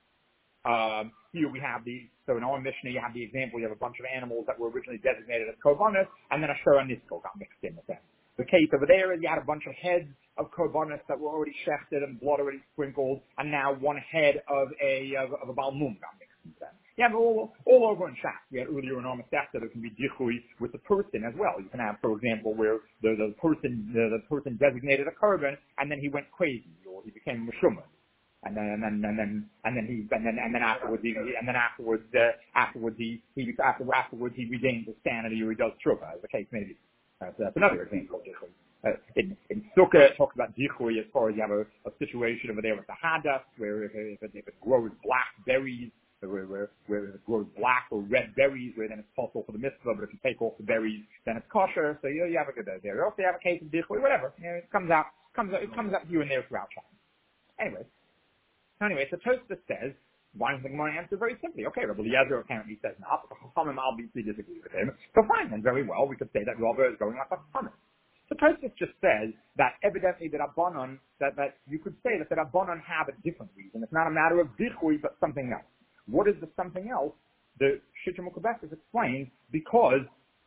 Um, here we have the, so in our Mishnah you have the example, you have a bunch of animals that were originally designated as korbanos, and then a shor nisko got mixed in with them. The case over there is you had a bunch of heads of korbanos that were already shechted and blood already sprinkled, and now one head of a, of, of a balmum got mixed in with them. You have all, all over in Shas. We had earlier in our Masechta there can be dichui with the person as well. You can have, for example, where the, the person, the, the person designated a korban, and then he went crazy, or he became meshumah. And then, and then, and then, and then he, and then, and then afterwards, he, and then afterwards, uh, afterwards he, he, after, afterwards he regains his sanity, or he does tshuva, as the case may be. Uh, so that's another example of dichui. Uh, in, in Sukkah, it talks about dichui as far as you have a, a situation over there with the hadas, where if it, if it, if it grows black berries, where, where, where it grows black or red berries, where then it's possible for the mitzvah, but if you take off the berries, then it's kosher. So you know, you have a good there. Also, you have a case of dichui, whatever. You know, it comes out, comes out, it comes up here and there throughout time. Anyway. Anyway, so Tosfos says, why don't the Gemara answer very simply? Okay, Rabbi Eliezer apparently says no, but the Chachamim obviously disagree with him. So fine, then very well, we could say that Rava is going like the Chachamim. So Tosfos just says that evidently the Rabbanon, that, that you could say that the Rabbanon have a different reason. It's not a matter of dichui, but something else. What is the something else? The Shittim Ukabeshes explains because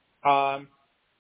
um,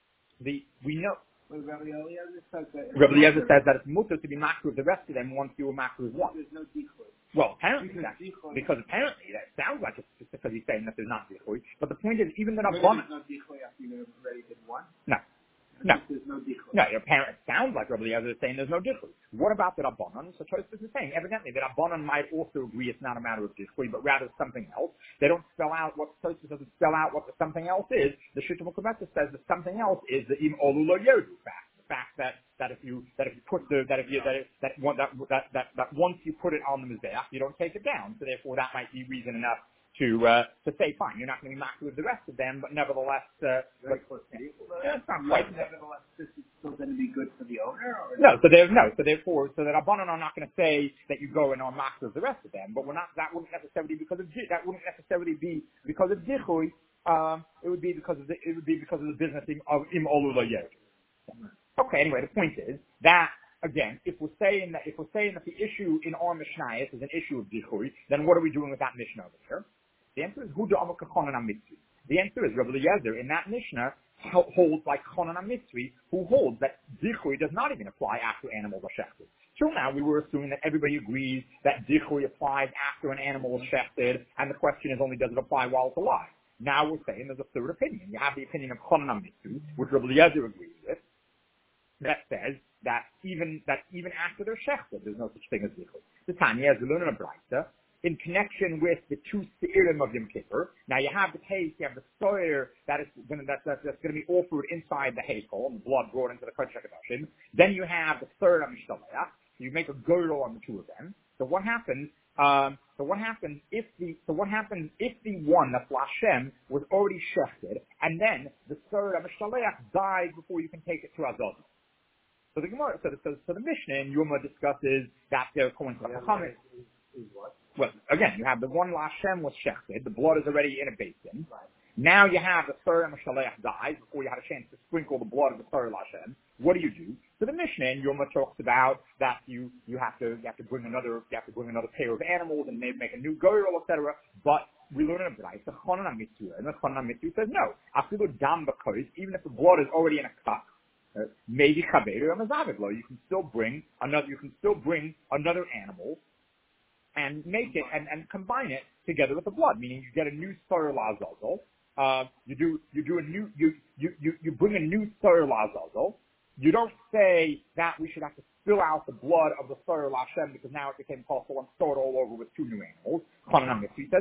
the we know. Well, Rabbi Eliezer says that Rabbi Eliezer says that it's mutter to be makruh with the rest of them once you were makruh with one. There's no dichui. Well, apparently, because, that, dichui. because apparently that sounds like it's just because he's saying that there's not dichui. But the point is, even the Maybe Rabbanon. there's no dichui after you already did one. No. No. There's no dichui. No, apparently it sounds like Rabbi Eliezer is saying there's no dichui. What about the Rabbanon? So Tosfos is saying, evidently, the Rabbanon might also agree it's not a matter of dichui, but rather something else. They don't spell out what, Tosfos doesn't spell out what the something else is. The Shittim Ukabeshes says the something else is the im olu lo yodu fact. The fact that, that if you, that if you put the, that if you, that, it, that, one, that, that, that, that once you put it on the Mizbeach, you don't take it down. So therefore that might be reason enough to, uh, to say, fine, you're not going to be matched with the rest of them, but nevertheless, uh, Very close to equal. Yeah, it's not quite. Nevertheless, this is still going to be good for the owner? Or No, so there, no, so therefore, so that Rabbanon are not going to say that you go and are matched with the rest of them, but we're not, that wouldn't necessarily because of, that wouldn't necessarily be because of dichui, um, it would be because of the, it would be because of the business of im olu lo yodu. Okay, anyway, the point is that, again, if we're saying that, if we're saying that the issue in our Mishnayos is an issue of dichui, then what are we doing with that Mishnah over here? The answer is, Hu da'amar k'chonan ha-mitzvi. The answer is, Rabbi Eliezer, in that Mishnah, holds like Chonan ha-mitzvi, who holds that dichui does not even apply after animals are shechted. Till now, we were assuming that everybody agrees that dichui applies after an animal is shechted, and the question is only, does it apply while it's alive? Now we're saying there's a third opinion. You have the opinion of Chonan ha-mitzvi, which Rabbi Eliezer agrees with, that says that even that even after they're shechted, there's no such thing as dichui. The Tanya, as we learn in a Braisa, in connection with the two seirim of Yom Kippur. Now you have the case, you have the soir that is going to, that's, that's, that's going to be offered inside the heichal, and the blood brought into the Kodesh HaKodashim. Then you have the third HaMishtalech. You make a girdle on the two of them. So what happens? Um, so what happens if the so what happens if the one that's Lashem was already shechted, and then the third HaMishtalech died before you can take it to Azazah? So the Gemara, so the, so, so the Mishnah in Yoma discusses that they're going to the Chachamim. Well, again, you have the one Lashem was shechted, the blood is already in a basin. Right. Now you have the third HaMishtalech dies before you had a chance to sprinkle the blood of the third Lashem. What do you do? So the Mishnah in Yoma talks about that you, you have to you have to bring another you have to bring another pair of animals and maybe make a new girdle, et cetera. But we learn in a Braisa, Chonan ha-mitzvah, and the Chonan ha-mitzvah says no. After the dam b'kois, even if the blood is already in a cup, uh, maybe chaveru amazavivlo, you can still bring another. You can still bring another animal and make it and, and combine it together with the blood, meaning you get a new Sar Lazazel. Uh, you do you do a new you you you, you bring a new Sar Lazazel. You don't say that we should have to spill out the blood of the Sar Lashem because now it became possible and store it all over with two new animals. He says no.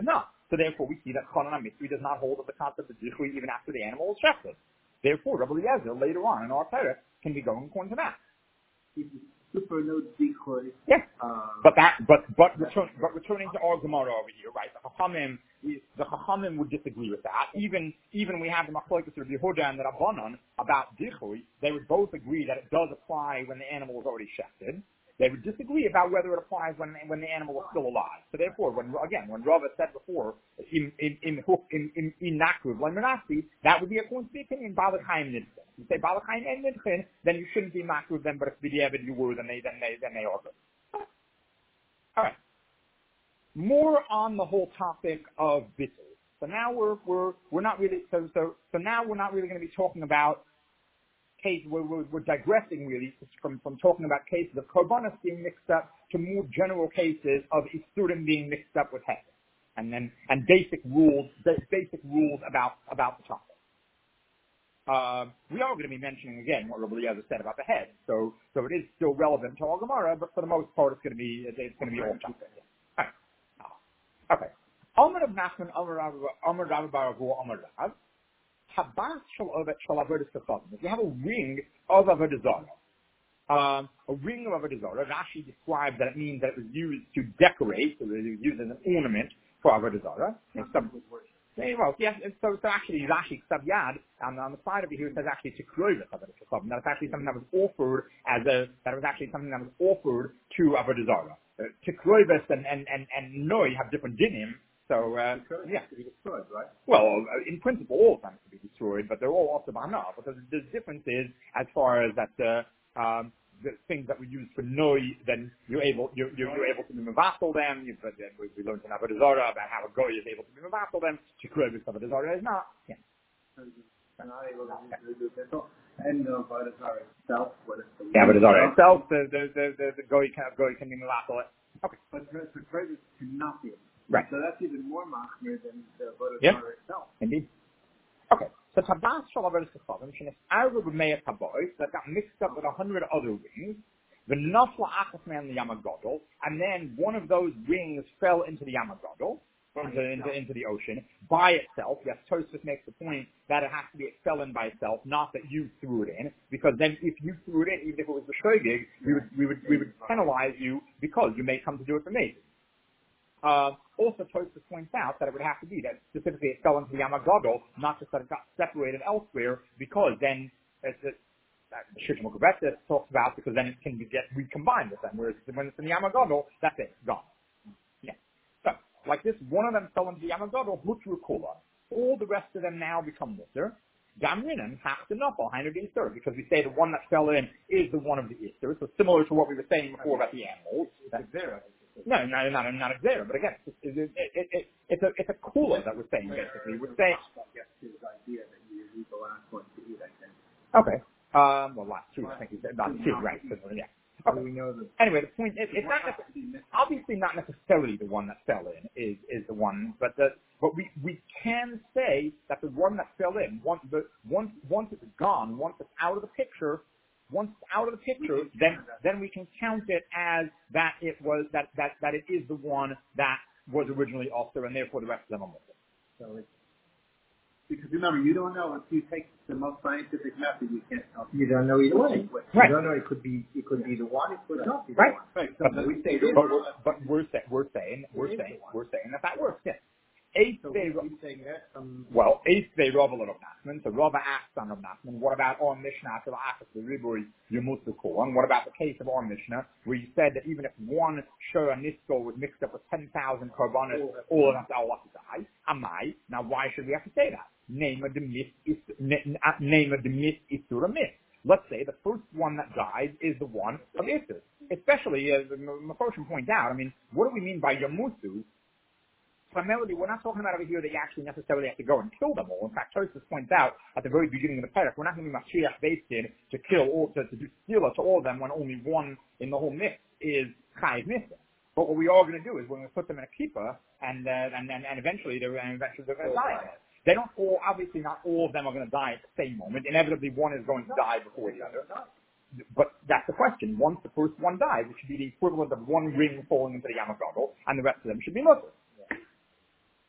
So therefore, we see that Chanan HaMitzri does not hold of the concept of Zichui even after the animal is shechted. Therefore, Rabbi Eliezer later on in our Perek can be going according to that. Super no decoy. Yes, Um, but that, but but return, but returning to our Gemara over here, right? The Chachamim, the Chachamim would disagree with that. Even even we have the Machlokes of Yehuda and the Rabbanon about Dichui. They would both agree that it does apply when the animal is already shechted. They would disagree about whether it applies when when the animal is still alive. So therefore, when again, when Rava said before, in in in in in, in Nakruv Lemenasi, that would be according to the opinion Balakhaim Nidchin. If you say Balakhaim and Nidchin, then you shouldn't be Nakruv them, but if B'diavad you were, then they then they then they are good. All right. More on the whole topic of bittul. So now we're we're we're not really so so so now we're not really going to be talking about. Case we're, we're, we're digressing really from, from talking about cases of korbanos being mixed up to more general cases of isurim being mixed up with head, and then and basic rules, basic rules about about the topic. Uh, we are going to be mentioning again what Rabbi Eliezer said about the head, so so it is still relevant to our Gemara, but for the most part, it's going to be it's going to be all topic. All right. Okay. Amar of Nachman, Amar Rav Bar Avuha, Amar Rav. If you have a ring of Avodah Zarah, um, a ring of Avodah Zarah, Rashi describes that it means that it was used to decorate, so it was used as an ornament for Avodah Zarah. Well, yes, so, so actually, Rashi Ksav Yad, and on the side over here, it says actually to Kroivus Avodah Zarah. That it's actually something that was offered as a, that it was actually something that was offered to Avodah Zarah. Uh, to Kroivus and, and, and, and Noi have different dinim. So, uh, yeah. To be destroyed, right? Well, in principle, all of them can be destroyed, but they're all also banal. But the, the difference is, as far as that, uh, um, the things that we use for noi, then you're able, you're, you're, you're able to be mevassal them. You've, uh, we, we learned in Avodah Zarah about how a goy is able to be mevassal them. To Kroivus Avodah Zarah is not. Yeah. Not able to do this. And the Avodah Zarah itself, what is the yeah, Avodah Zarah itself, the the the the, the goy can goy can be mevassal it. Okay. But the Kroivus cannot be. Right. So that's even more machmir than the Avodah yep. Zarah itself. Indeed. Okay. So Tabas Shal Avodah Zarah, Shenis Arba B'Meya Tabois, that got mixed up with a hundred other rings. The Nafla Achas Man the Yamagodol, and then one of those rings fell into the Yamagodol, into, into into the ocean by itself. Yes, Tosfos makes the point that it has to be it fell in by itself, not that you threw it in, because then if you threw it in, even if it was the shogig, we would we would we would penalize you because you may come to do it for me. Uh, also, Tosfos points out that it would have to be that specifically it fell into the Yamagodol, not just that it got separated elsewhere, because then it's it, that the Shishim Kubetz talks about, because then it can be, get recombined with them, whereas when it's in the Yamagodol, that's it, gone. Yeah. So, like this, one of them fell into the Yamagodol, Mutru Kula. All the rest of them now become Mutter. Gamrinan have to knuckle, Hainu the Easter, because we say the one that fell in is the one of the Easter. So similar to what we were saying before about the animals. It's zero. No, no, not not a zero, but again, it's, it, it, it, it, it's a it's a cooler that we're saying basically. We're saying. Yes, his idea that you leave the last one to eat, I think. Okay. Um. Well, last two, I think you said last two, right? So, yeah. Okay. We know that. Anyway, the point is, it's not necessarily, obviously not necessarily the one that fell in is is the one, but the but we we can say that the one that fell in, once the once once it's gone, once it's out of the picture. Once it's out of the picture, then then we can count it as that it was that that that it is the one that was originally also, and therefore the rest of them are Muslim. So it's, because remember, you don't know if you take the most scientific method, you can't know. You don't know either way. Right. You don't know. It could be. It could be the one. It could not be the Right. one. Right. But, So we say it is. but, but we're saying we're saying we're saying we're saying that that works. Yes. Eighth So day. we saying that um, Well, eighth day Rava Rav Nachman. So Rava asked on Rav Nachman, what about our Mishnah to the Achas the Riburi Yemutzu Kohen? What about the case of our Mishnah where you said that even if one Shor Nisko was mixed up with ten thousand korbanos, all of them all have to die? Amai. Now, why should we have to say that? Name of the mis is name of the mis isura mis. Let's say the first one that dies is the one of Isur. Especially, as Mephoshim points out, I mean, what do we mean by Yemutzu? Primarily, we're not talking about over here that you actually necessarily have to go and kill them all. In fact, Tosfos points out at the very beginning of the Perek, we're not going to be Mashiach based in to kill all, to, to do stila to all of them when only one in the whole mix is Chayiv Nisa. But what we are going to do is we're going to put them in a kippah, and, uh, and, and, and eventually they're, and eventually they're going to die. They don't all, obviously not all of them are going to die at the same moment. Inevitably, one is going to die before the other. But that's the question. Once the first one dies, it should be the equivalent of one ring falling into the Yamagodol, and the rest of them should be Muslim.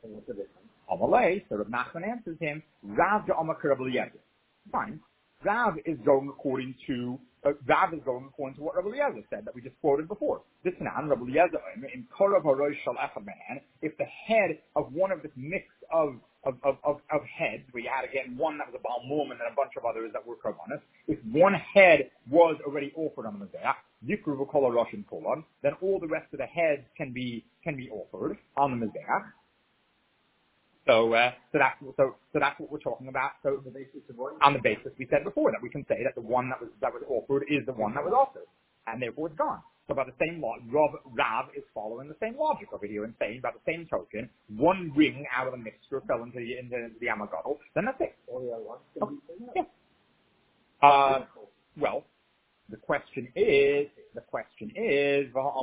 what's the difference? Amalei, so Rav Nachman answers him, Rav Ja'amar Rabbi Eliezer. Fine. Rav is going according to, uh, Rav is going according to what Rabbi Eliezer said that we just quoted before. This nan, Rabbi Eliezer, in Korav HaRosh Shal Echad Man, if the head of one of this mix of Of, of, of, of heads, where you had again one that was a Baal Mum and then a bunch of others that were Karbanis. If one head was already offered on the Mizbeach, Yikru V'Kol Russian Kolon, then all the rest of the heads can be can be offered on the Mizbeach. So, uh, so that's so so that's what we're talking about. So On the basis of what? on the basis we said before that we can say that the one that was that was offered is the one that was offered, and therefore it's gone. So by the same law, Rav, Rav is following the same logic over here and saying, by the same token, one ring out of the mixture fell into the, into the Amagadol, then that's it. Oh, yeah, what? Okay. Yeah. Uh, well, the question is, the question is,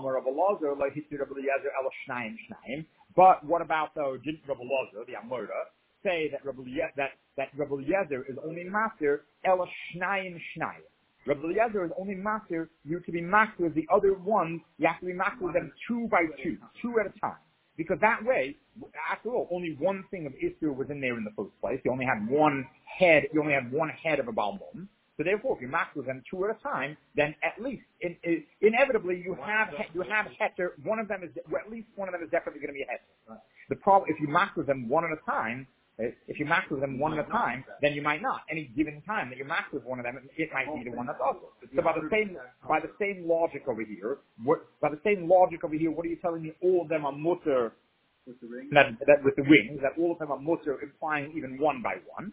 but what about though, didn't Rabbi Elazar, the Amora, say that Rabbi Eliezer, that, that Rabbi Eliezer is only master ela shnayim shnayim? Rabbi Eliezer is only master, you to be master of the other ones, you have to be master of them two by two, two at a time. Because that way, after all, only one thing of Isser was in there in the first place. You only had one head, you only had one head of a Baal Mum. So therefore, if you master them two at a time, then at least, in, in, inevitably, you have, you have heter, one of them is, well, at least one of them is definitely going to be a heter. The problem, if you master them one at a time, if you master them one at a time, then you might not. Any given time that you master one of them, it might be the one that's also. So by the same, by the same logic over here, what, by the same logic over here, what are you telling me? All of them are mutter With the ring? That, that with the rings, that all of them are mutter, implying even one by one.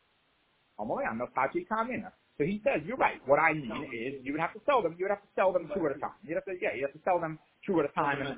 So he says, you're right. What I mean is, you would have to sell them. You would have to sell them two at a time. You'd have to, yeah, you have to sell them two at a time. And,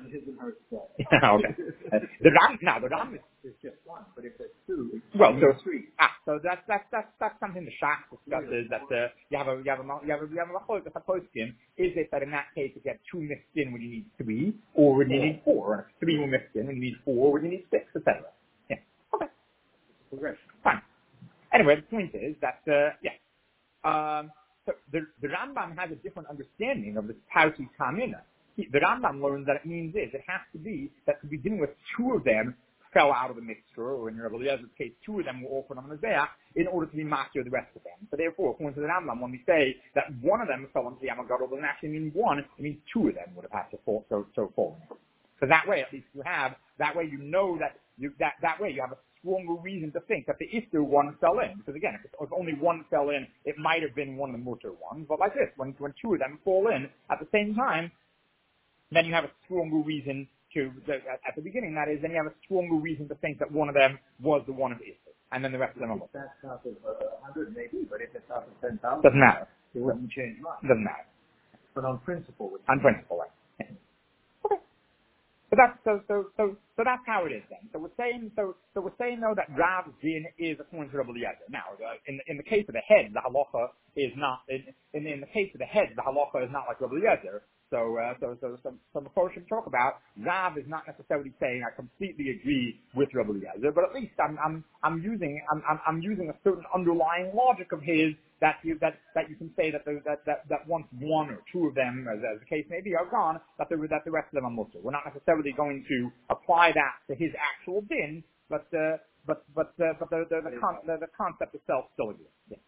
okay. The Ram, now the Ram is It's just one, but if there's two, it's well, so three. Ah, so that's that's that's that's something the Shach discusses. That uh, you have a you have a you have a you have a machlokes a poskim. Is it that in that case, if you have two mixed in, would you need three, or would you need four? And if three were mixed in, would you need four? Would you need six, et cetera? Yeah. Okay. Progression. Fine. Anyway, the point is that uh, yeah. Um, so the the Rambam has a different understanding of this Tauti Kamina. He- The Rambam learns that it means is it has to be that to begin with, two of them fell out of the mixture, or in Rabbi Eliezer's case, two of them were offered on the Mizbeach in order to be master of the rest of them. So therefore, according to the Rambam, when we say that one of them fell into the Amagadol, it doesn't actually mean one, it means two of them would have had to fall, so, so fall. So that way, at least you have, that way you know that, you, that, that way you have a stronger reason to think that the Isser one fell in. Because again, if, if only one fell in, it might have been one of the Mutter ones, but like this, when, when two of them fall in at the same time, then you have a stronger reason to, at the beginning that is, then you have a stronger reason to think that one of them was the one of Isser. And then the rest of them are Mutter. That's out of uh, one hundred maybe, but if it's out of ten thousand, Doesn't matter. it wouldn't change much. Doesn't matter. But on principle, it On principle, right. Yeah. Okay. So that's so so so so that's how it is then. So we're saying so so we're saying though that Rav's din is according to Rabbi Eliezer. Now, uh, in in the case of the head, the halacha is not in, in in the case of the head, the halacha is not like Rabbi Eliezer. So uh, so so so so before we talk about Rav is not necessarily saying I completely agree with Rabbi Eliezer, but at least I'm I'm I'm using I'm I'm, I'm using a certain underlying logic of his that you that that you can say that the, that that that once one or two of them, as, as the case may be, are gone, that the that the rest of them are mutter. We're not necessarily going to apply that to his actual din, but uh, but but uh, but the the the, con- the the concept itself still exists. Yeah.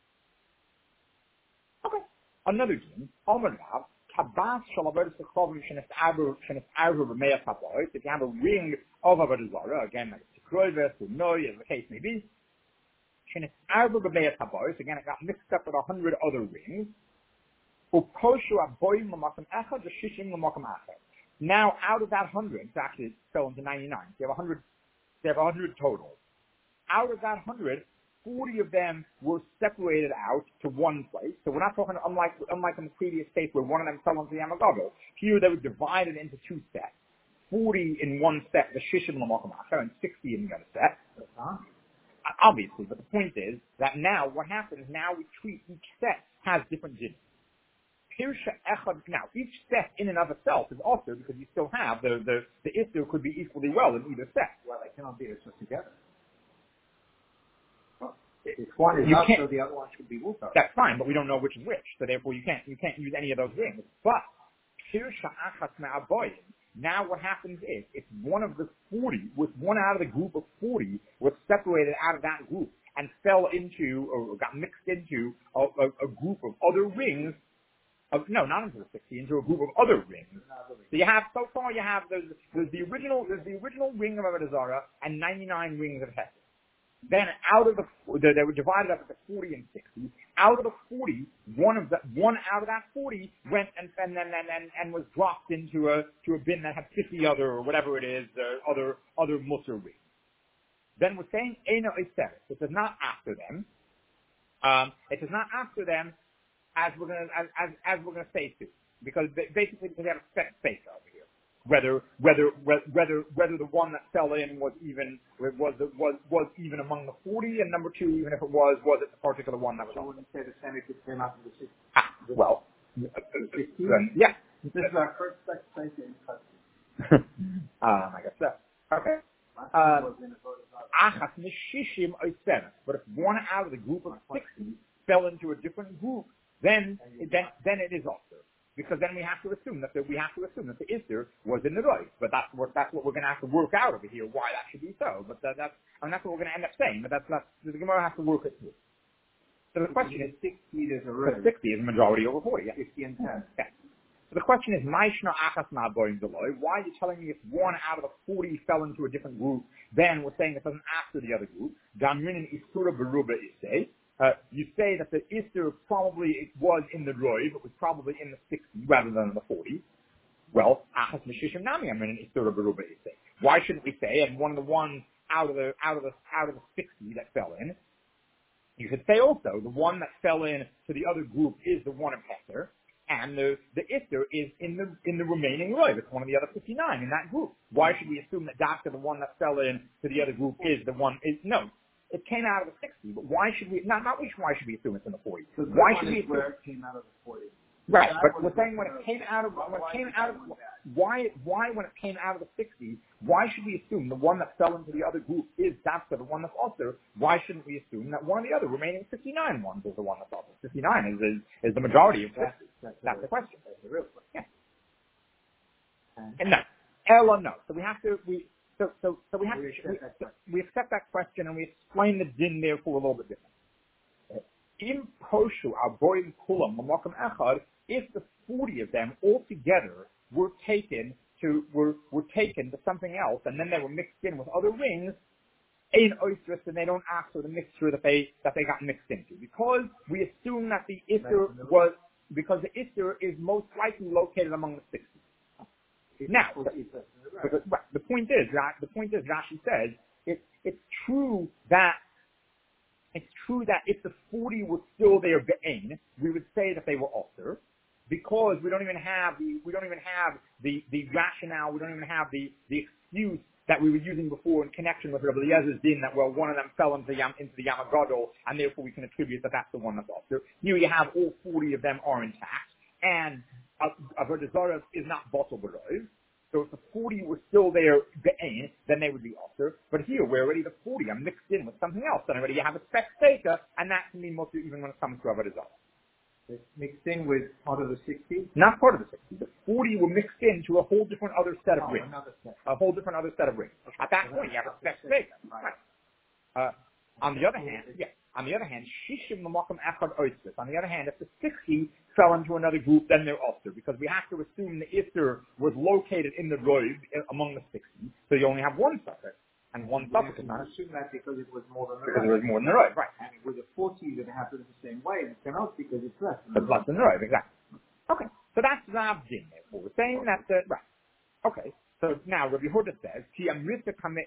Okay. Another din, Omer Rav. If you have a ring of a Zara, again, like it's Kroivis or Noi, as the case may be, again, it got mixed up with a hundred other rings. Now, out of that hundred, it's actually fell into ninety-nine. So you have a hundred, they have a hundred total. Out of that hundred, forty of them were separated out to one place. So we're not talking, unlike unlike in the previous case where one of them fell into the Amagadol. Here they were divided into two sets. forty in one set, the Shishim L'Makom Acher, and sixty in the other set. Uh-huh. Obviously, but the point is that now what happens, now we treat each set has different jinnah. Now, each set in and of itself is also because you still have the, the, the Isser could be equally well in either set. Well, they cannot be just together. If one is you up, can't, so the other one should be Wukar. That's fine, but we don't know which is which, so therefore you can't you can't use any of those rings. But Now what happens is, if one of the forty, was one out of the group of forty, was separated out of that group and fell into, or got mixed into a, a, a group of other rings, of, no, not into the sixty, into a group of other rings. So you have, so far you have, there's, there's the original, there's the original ring of Avodah Zarah and ninety-nine rings of Hesed. Then out of the, they were divided up into forty and sixty. Out of the forty, one of the, one out of that forty went and, and then, and, and, and was dropped into a, to a bin that had fifty other, or whatever it is, uh, other, other Musar rings. Then we're saying, Eino Eiseres. It does not after them. Um, it does not after them, as we're gonna, as, as, as we're gonna say to. Because basically, because they have a spec space over here. Whether, whether, whether, whether the one that fell in was even, was, was, was even among the forty, and number two, even if it was, was it the particular one that was on? I wouldn't say the same if it came out of the sixty. Ah, well. fifteen? Yeah. This is our first spec space in custody. um, I guess so. Okay. Um, Achas Nishishim Eiseres. But if one out of the group of sixty fell into a different group, then, then, then it is also. Because then we have to assume that the, we have to assume that the Isser was in the right. But that's what, that's what we're going to have to work out over here, why that should be so. But that, that's, I mean, that's what we're going to end up saying. But that's not, the Gemara has to work it through. So the question is, sixty is a row. sixty is a majority over forty, yeah. fifty and ten. Yeah. So the question is, Maishna Achas Ma'boim Deloy, why are you telling me if one out of the forty fell into a different group, then we're saying it doesn't after the other group? Damrin Isura Beruba Isay. Uh, you say that the Isser probably it was in the Roiv, it was probably in the sixty rather than in the forty. Well, Achas Meshishim Nami Amrin Isura Beruba Isay. Why shouldn't we say, and one of the ones out of the out of the out of the sixty that fell in, you could say also the one that fell in to the other group is the one of Hesser, and the the Isser is in the in the remaining Roiv. It's one of the other fifty-nine in that group. Why should we assume that Doctor, the one that fell in to the other group, is the one? Is no. It came out of the sixty, but why should we, not, not which, why should we assume it's in the forty? So why should we assume where it came out of the forty? Right, that but we're saying when it came out of, when it came out of, why, why when it came out of the sixty, why should we assume the one that fell into the other group is Dafka, the one that's also, why shouldn't we assume that one of the other remaining fifty-nine ones is the one that's also? fifty-nine is, is, is the majority of sixty. That's, that's the question. That's the real question. Yeah. And no. Ella, no. So we have to, we, So, so, so we have we to, accept we, so we accept that question and we explain the din therefore a little bit different. In Poshu, our boy Kulam, Mamakam Echad, if the forty of them all together were taken to, were, were taken to something else and then they were mixed in with other rings, in Oistris, and they don't ask for the mixture that they, that they got mixed into. Because we assume that the Isser was, because the Isser is most likely located among the sixty. Now, because, right, the point is, the point is, Rashi says, it, it's true that, it's true that if the forty were still there be'ain, we would say that they were also, because we don't even have the, we don't even have the, the rationale, we don't even have the, the excuse that we were using before in connection with Rabbi Eliezer's din that, well, one of them fell into the Yam, into the Yamagadol, and therefore we can attribute that that's the one that's also. Here you have all forty of them are intact, and Avodah Zarah is not bottle berov. So if the forty were still there, be'ain, then they would be also. But here, we're already the forty. I'm mixed in with something else. And already you have a spec staker, and that can mean most even when it comes to Avodah Zarah. It's mixed in with part of the sixty? Not part of the sixty. The forty were mixed into a whole different other set of oh, rings. Another set. A whole different other set of rings. At that point, you have a spec staker. Right. Uh, on the other hand, yeah. On the other hand, Shishim L'Makom Echad Oitzis. On the other hand, if the sixty fell into another group, then they're Oster, because we have to assume the Isser was located in the Roiv among the sixty, so you only have one suffix, and one suffix is not. Assume that because it was more than the Because Roiv. it was more than the Roiv, right. And with the forty, you're going to have to do it the same way, and it cannot because it's less than It's less than the Roiv, exactly. Okay, so that's Rav Din, therefore. We're saying that, uh, right. Okay, so now Rabbi Yehuda says, Ki Amrita Kamei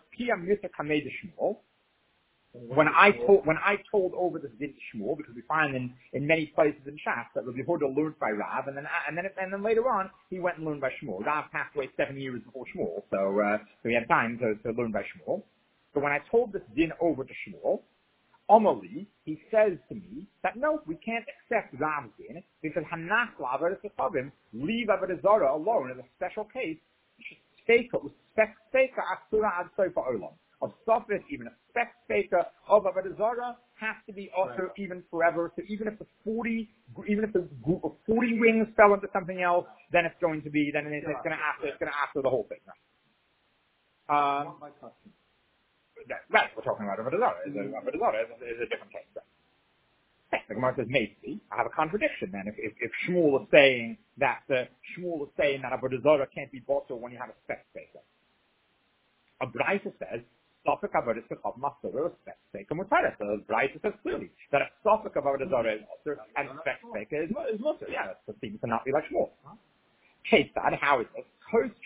de Shmuel. When I told when I told over this din to Shmuel, because we find in, in many places in Shas that Rabbi Yehuda learned by Rav, and then and then and then later on he went and learned by Shmuel. Rav passed away seven years before Shmuel, so uh, so he had time to, to learn by Shmuel. So when I told this din over to Shmuel, Omali, he says to me that no, we can't accept Rav's din because Hanach Lavar Tzichavim, leave Avodah Zarah alone as a special case. Steika, Steika Asura Ad Sofa Olam. of Sofit, even a spec faker of Avodah Zarah, has to be also right. even forever. So even if the forty, even if the group of forty wings fell into something else, then it's going to be, then it's, it's going to after, it's going to after the whole thing. Right? Um, right, we're talking about Avodah Zarah. Avodah Zarah is, is a different case. Right? The Gemara says, maybe I have a contradiction then. If, if, if Shmuel is saying that the Shmuel is saying that Avodah Zarah can't be bought when you have a spec faker. A Braisa says, Sofik Avodah Zarah Master or spec faker Mutara. So the Braisa says clearly that a Sofik Avodah Zarah is Master and spec faker is Master. Yeah, that seems to not be like Shmuel. Case that, how is it? If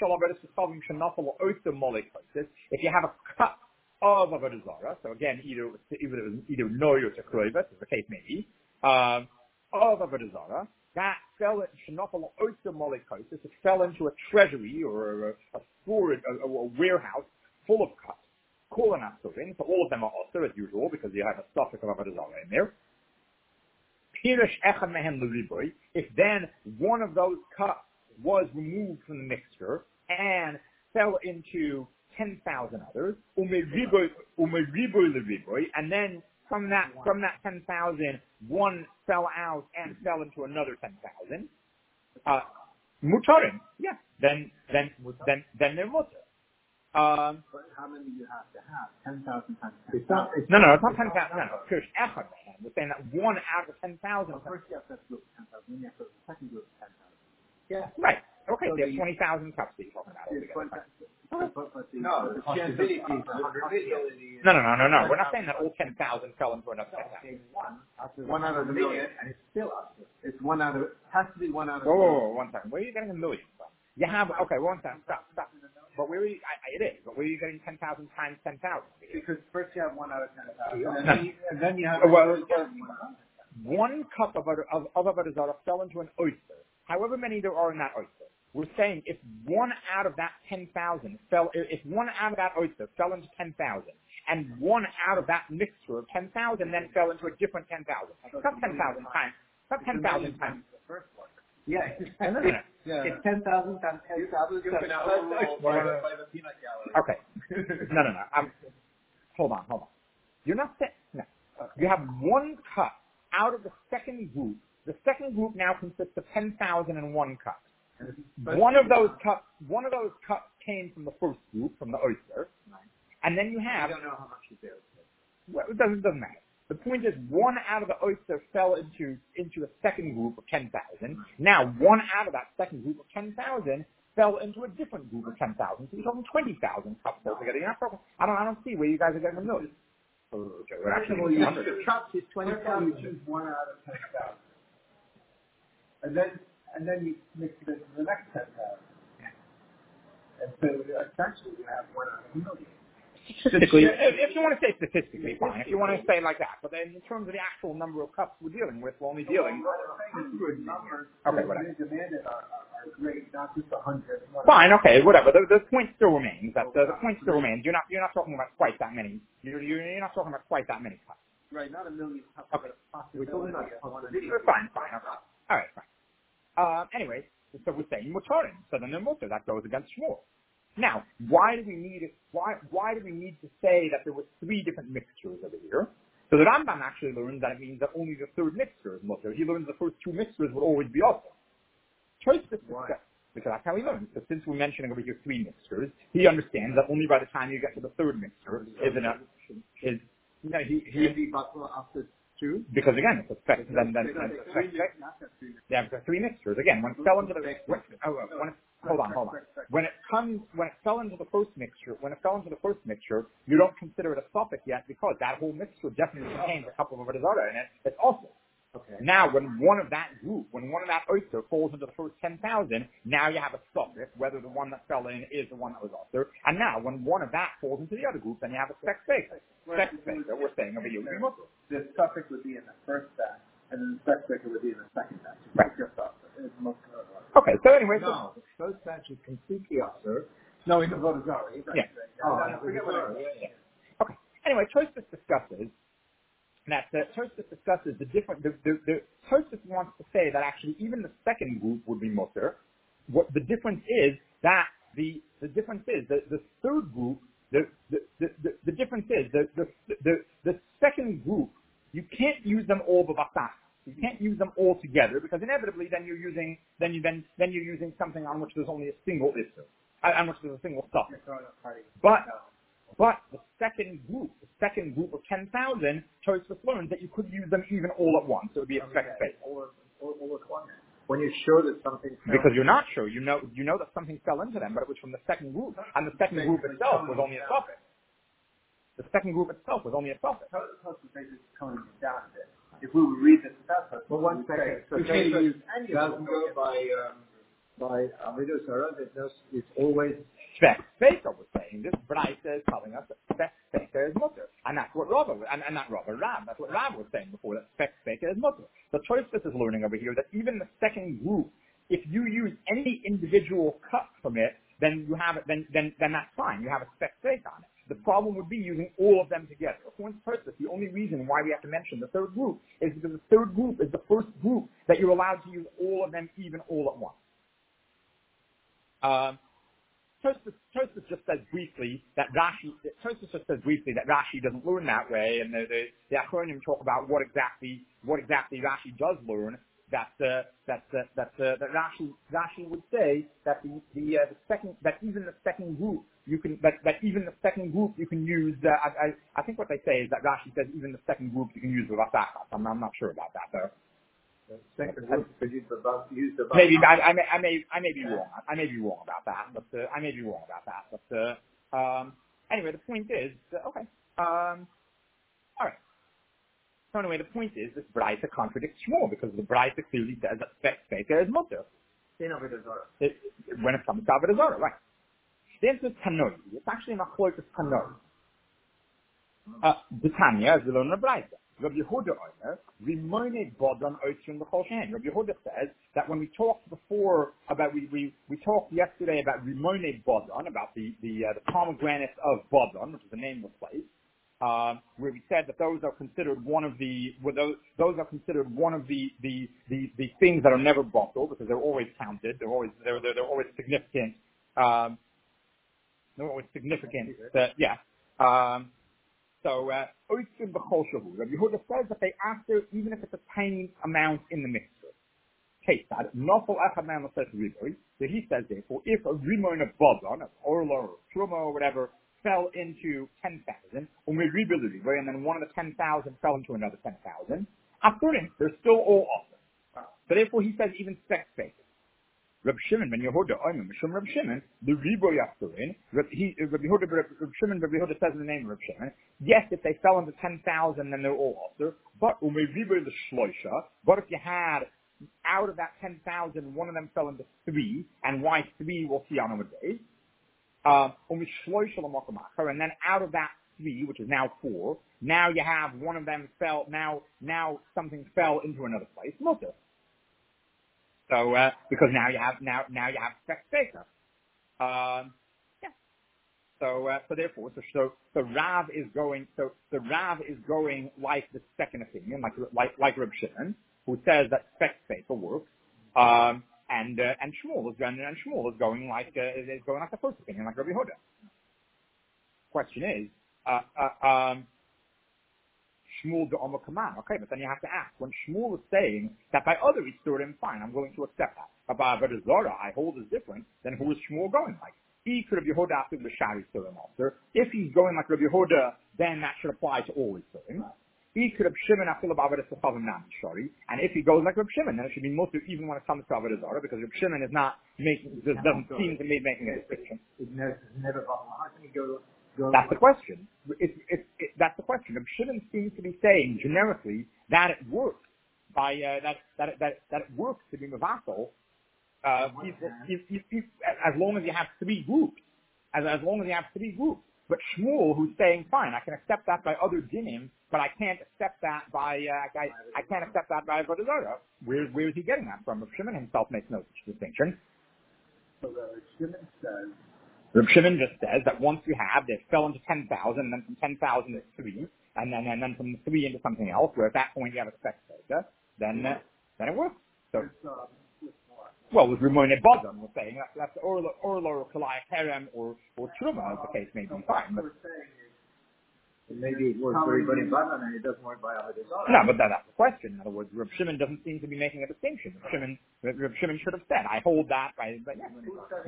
you have a cut of Avodah Zarah, so again, either either either Noy or Tekroivet, as the case may be, um, of Avodah Zarah, that fell Shenafal Oitzah Molikosis, it fell into a treasury or a, a storage, a, a warehouse full of cuts. Kol Asurin, so all of them are also as usual because you have a suffix of Avodah Zarah in there. Pirish Echad Mehen L'Riboy, if then one of those cuts was removed from the mixture and fell into ten thousand others, and then from that from that ten thousand, one fell out and fell into another ten thousand. Uh, mutarim, yeah. Then then then then they're mutar. Um, but how many do you have to have? Ten thousand times. It's not. It's no, no, it's not ten thousand. No, no. Kirsch echad. We're saying that one out of ten thousand. Well, first you have to group ten thousand. Then you have to the second group ten thousand. Yeah. Right. Okay. So there's twenty thousand cups that you're talking about. No, the changeability is No, no, no, no, no. We're not saying that all ten thousand fell into another ten thousand. One out of the million, and it's still up. It's one out of. It has to be one out of. Oh, one second. Where are you getting a million from? You have okay. One second. Stop. Stop. But where are you? I, it is. But where are you getting ten thousand times ten thousand? Because first you have one out of ten thousand, and, then you, and then you have. Well, one cup of of of Avodah Zarah fell into an oyster. However many there are in that oyster. We're saying if one out of that ten thousand fell, if one out of that oyster fell into ten thousand, and one out of that mixture of ten thousand then fell into a different ten thousand. It's not ten thousand times. It's not ten thousand times. The first one. Yeah. No, no, no. Yeah. It's ten thousand times ten thousand. Okay. No, no, no. I'm, hold on, hold on. You're not saying, no. You have one cup out of the second group. The second group now consists of ten thousand and one cups. One of those cups, one of those cups came from the first group, from the oyster, and then you have. I don't know how much is there. Well, it doesn't, doesn't matter. The point is, one out of the oyster fell into into a second group of ten thousand. Now, one out of that second group of ten thousand fell into a different group of ten thousand. So you're talking twenty thousand cups altogether. You're not talking. I don't. I don't see where you guys are getting a million. Okay, we're actually well, the cups is twenty thousand. You choose one out of ten thousand, and then. And then you mix it into the next ten thousand. And so essentially you have one out of a million. Statistically, if you want to say statistically, fine. If you want to say like that. But then in terms of the actual number of cups we're dealing with, we're only dealing with. Okay, whatever. Demanded are, are great, not just a hundred. Fine, okay, whatever. The, the point still remains. That the, the point still remains. You're not you're not talking about quite that many. You're you're, you're not talking about quite that many cups. Right, not a million cups. Okay. We're talking about fine, fine, okay. All right, fine. Uh, anyway, so we're saying mutarim. So then the mutar that goes against Shmuel. Now, why do we need why why do we need to say that there were three different mixtures over here? So the Rambam actually learns that it means that only the third mixture is mutar. He learns the first two mixtures would always be also. Choice because that's how he learns. So since we're mentioning over here three mixtures, he understands that only by the time you get to the third mixture is enough. Is no, he he. after two? Because again, it's a spec. Then then it's a spec. Yeah, because three mixtures. Again, when it fell into the when, oh, when it, hold on, hold on. When it comes, when it fell into the first mixture, when it fell into the first mixture, you don't consider it a suffix yet because that whole mixture definitely contains a couple of Avodah Zarah in it. It's also. Okay. Now, when one of that group, when one of that oyster falls into the first ten thousand, now you have a suffix, whether the one that fell in is the one that was oyster. And now, when one of that falls into the other group, then you have a spec faker. Spec faker, we're saying over here. The suffix would be in the first batch, and then the spec faker would be in the second batch. Right. Okay, so anyway. No, the first batch is completely oyster. No, in the Avodah Zarah. Yeah. Oh, I forget what it is. Yeah. Okay. Anyway, Tosfos discusses that the Tosfos discusses the different. The, the, the Tosfos wants to say that actually even the second group would be mutar. What the difference is that the the difference is that the third group The, the, the, the, the difference is the, the, the, the second group, you can't use them all b'vatach. You can't use them all together because inevitably then you're using, then you, then, then you're using something on which there's only a single issue, on which there's a single suffix. But, but the second group, the second group of ten thousand, Tosfos learns that you could use them even all at once. So it would be a spec space. When you show that something fell, because you're not sure, you know, you know that something fell into them, but it was from the second group, and the second group itself was only a suffix. The second group itself was only a suffix. If we would read this without Tosfos, well, one second. So say you doesn't go by um, by Avodah Zarah. It's always Spec Spaker was saying this. Braisa is telling us that Spec Spaker is mutter, and that's what Rava and, and not Rava Rav. That's what Rav was saying before, that Spec Spaker is mutter. So Tosfos is learning over here that even the second group, if you use any individual cut from it, then you have it. Then then then that's fine. You have a Spec Spaker on it. The problem would be using all of them together. According to Tosfos, the only reason why we have to mention the third group is because the third group is the first group that you're allowed to use all of them even all at once. Um, Tosfos, Tosfos just says briefly that Rashi, Tosfos just says briefly that Rashi doesn't learn that way, and the, the, the Achronim talk about what exactly, what exactly Rashi does learn. That uh, that uh, that uh, that Rashi Rashi would say that the the, uh, the second that even the second group you can that, that even the second group you can use. Uh, I, I I think what they say is that Rashi says even the second group you can use with Asachas. I'm, I'm not sure about that though. The second group could use the use the maybe I, I may I may I may be wrong. I may be wrong about that, but uh, I may be wrong about that. But uh, um, anyway, the point is uh, okay. Um, all right. So anyway, the point is this Braisa contradicts Shmuel because the Braisa clearly says that Spec Spaker is mutter. in Avodah Zarah. It, when it comes to Avodah Zarah, right? The answer is Tanoi. It's actually a Machlokas Tanoi. Uh, Britannia is the learner of Braisa. Rabbi Yehuda Omer, Rimone Bodon Oitzrim B'chol Shein. Rabbi Yehuda says that when we talked before about, we, we, we talked yesterday about Rimone Bodon, about the, the, uh, the pomegranates of Bodon, which is the name of the place, um, where we said that those are considered one of the, well, those, those are considered one of the, the, the, the things that are never bottled because they're always counted, they're always, they're, they're, they're always significant, um, they're always significant, uh, yeah, um, So, uh, Rabbi Yehuda says that they after, even if it's a tiny amount in the mixture. Case that, Nofel Echad Ma'am says Riboy, so he says therefore, if a Rimon of Bodon, of Orla or Truma or whatever, fell into ten thousand, or and then one of the ten thousand fell into another ten thousand, Apurim, they're still all awesome. So therefore he says even spec space. Reb Shimon ben Yehuda, I'm Mishum Reb Shimon, the Riboy Yachturin, Reb Yehuda, Reb Shimon, Reb Yehuda says in the name of Reb Shimon, yes, if they fell into ten thousand, then they're all also, but Ume Riboy the Shloisha, but if you had, out of that ten thousand, one of them fell into three, and why three we'll see on our days, um, Ume Shloisha L'Mokamachar, and then out of that three, which is now four, now you have one of them fell, now, now something fell into another place, Mutter. So, uh, because now you have, now, now you have spec spacer. Um, yeah. So, uh, so therefore, so, so, so Rav is going, so, so Rav is going like the second opinion, like, like, like Reb Shimon, who says that spec spacer works. Um, and, uh, and Shmuel is going, and Shmuel is going like, uh, is going like the first opinion, like Rabbi Yehuda. Question is, uh, uh, um, Shmuel de Omer Kaman. Okay, but then you have to ask, when Shmuel is saying that by other Isurim, fine, I'm willing to accept that. But by Avodah Zarah, I hold is different, then who is Shmuel going like? He could have Yehuda after the Shari Isurim also. If he's going like Rabbi Yehuda, then that should apply to all Isurim. He could have Shimon after the Avodah Sechavim Nam Shari. And if he goes like Rabbi Shimon, then it should be most even when it comes to Avodah Zarah, because Rabbi Shimon is not making, just doesn't seem to be making a distinction. It never, never, how can he go? That's the question. It, it, it, that's the question. Reb Shimon seems to be saying generically that it works by uh, that that that that it works to be mevatel. Uh, if, if, if, if, as long as you have three groups, as as long as you have three groups. But Shmuel, who's saying, fine, I can accept that by other dinim, but I can't accept that by uh, I I can't accept that by Avodah Zarah. Where where is he getting that from? Reb Shimon himself makes no such distinction. So Reb Shimon says. Reb Shimon just says that once you have, they fell into ten thousand, and then from ten thousand to three, and then and then from three into something else, where at that point you have a spec spacer, then uh, then it works. So, It's, uh, it's more. Well, with Ramon Bazan, we're saying that, that's Orlo or Kalaya Kerem or or Truma, as the case may be. Fine, but maybe it works for everybody in Batman and it doesn't work by other desires. no, but that, that's the question. In other words, Reb Shimon doesn't seem to be making a distinction. Reb Shimon, Reb Shimon should have said, "I hold that." By, but yeah.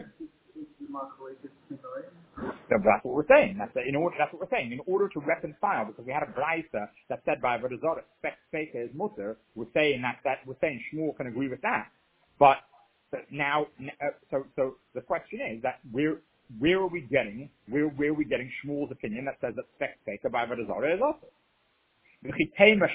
So that's what we're saying. That's the, in order. That's what we're saying. In order to reconcile, because we had a brayta that said by Avodah Zarah, spek speka is mutter. We're saying that that we're saying Shmuel can agree with that. But now, uh, so so the question is that where where are we getting where where are we getting Shmuel's opinion that says that spek speka by Avodah Zarah is also? So you're going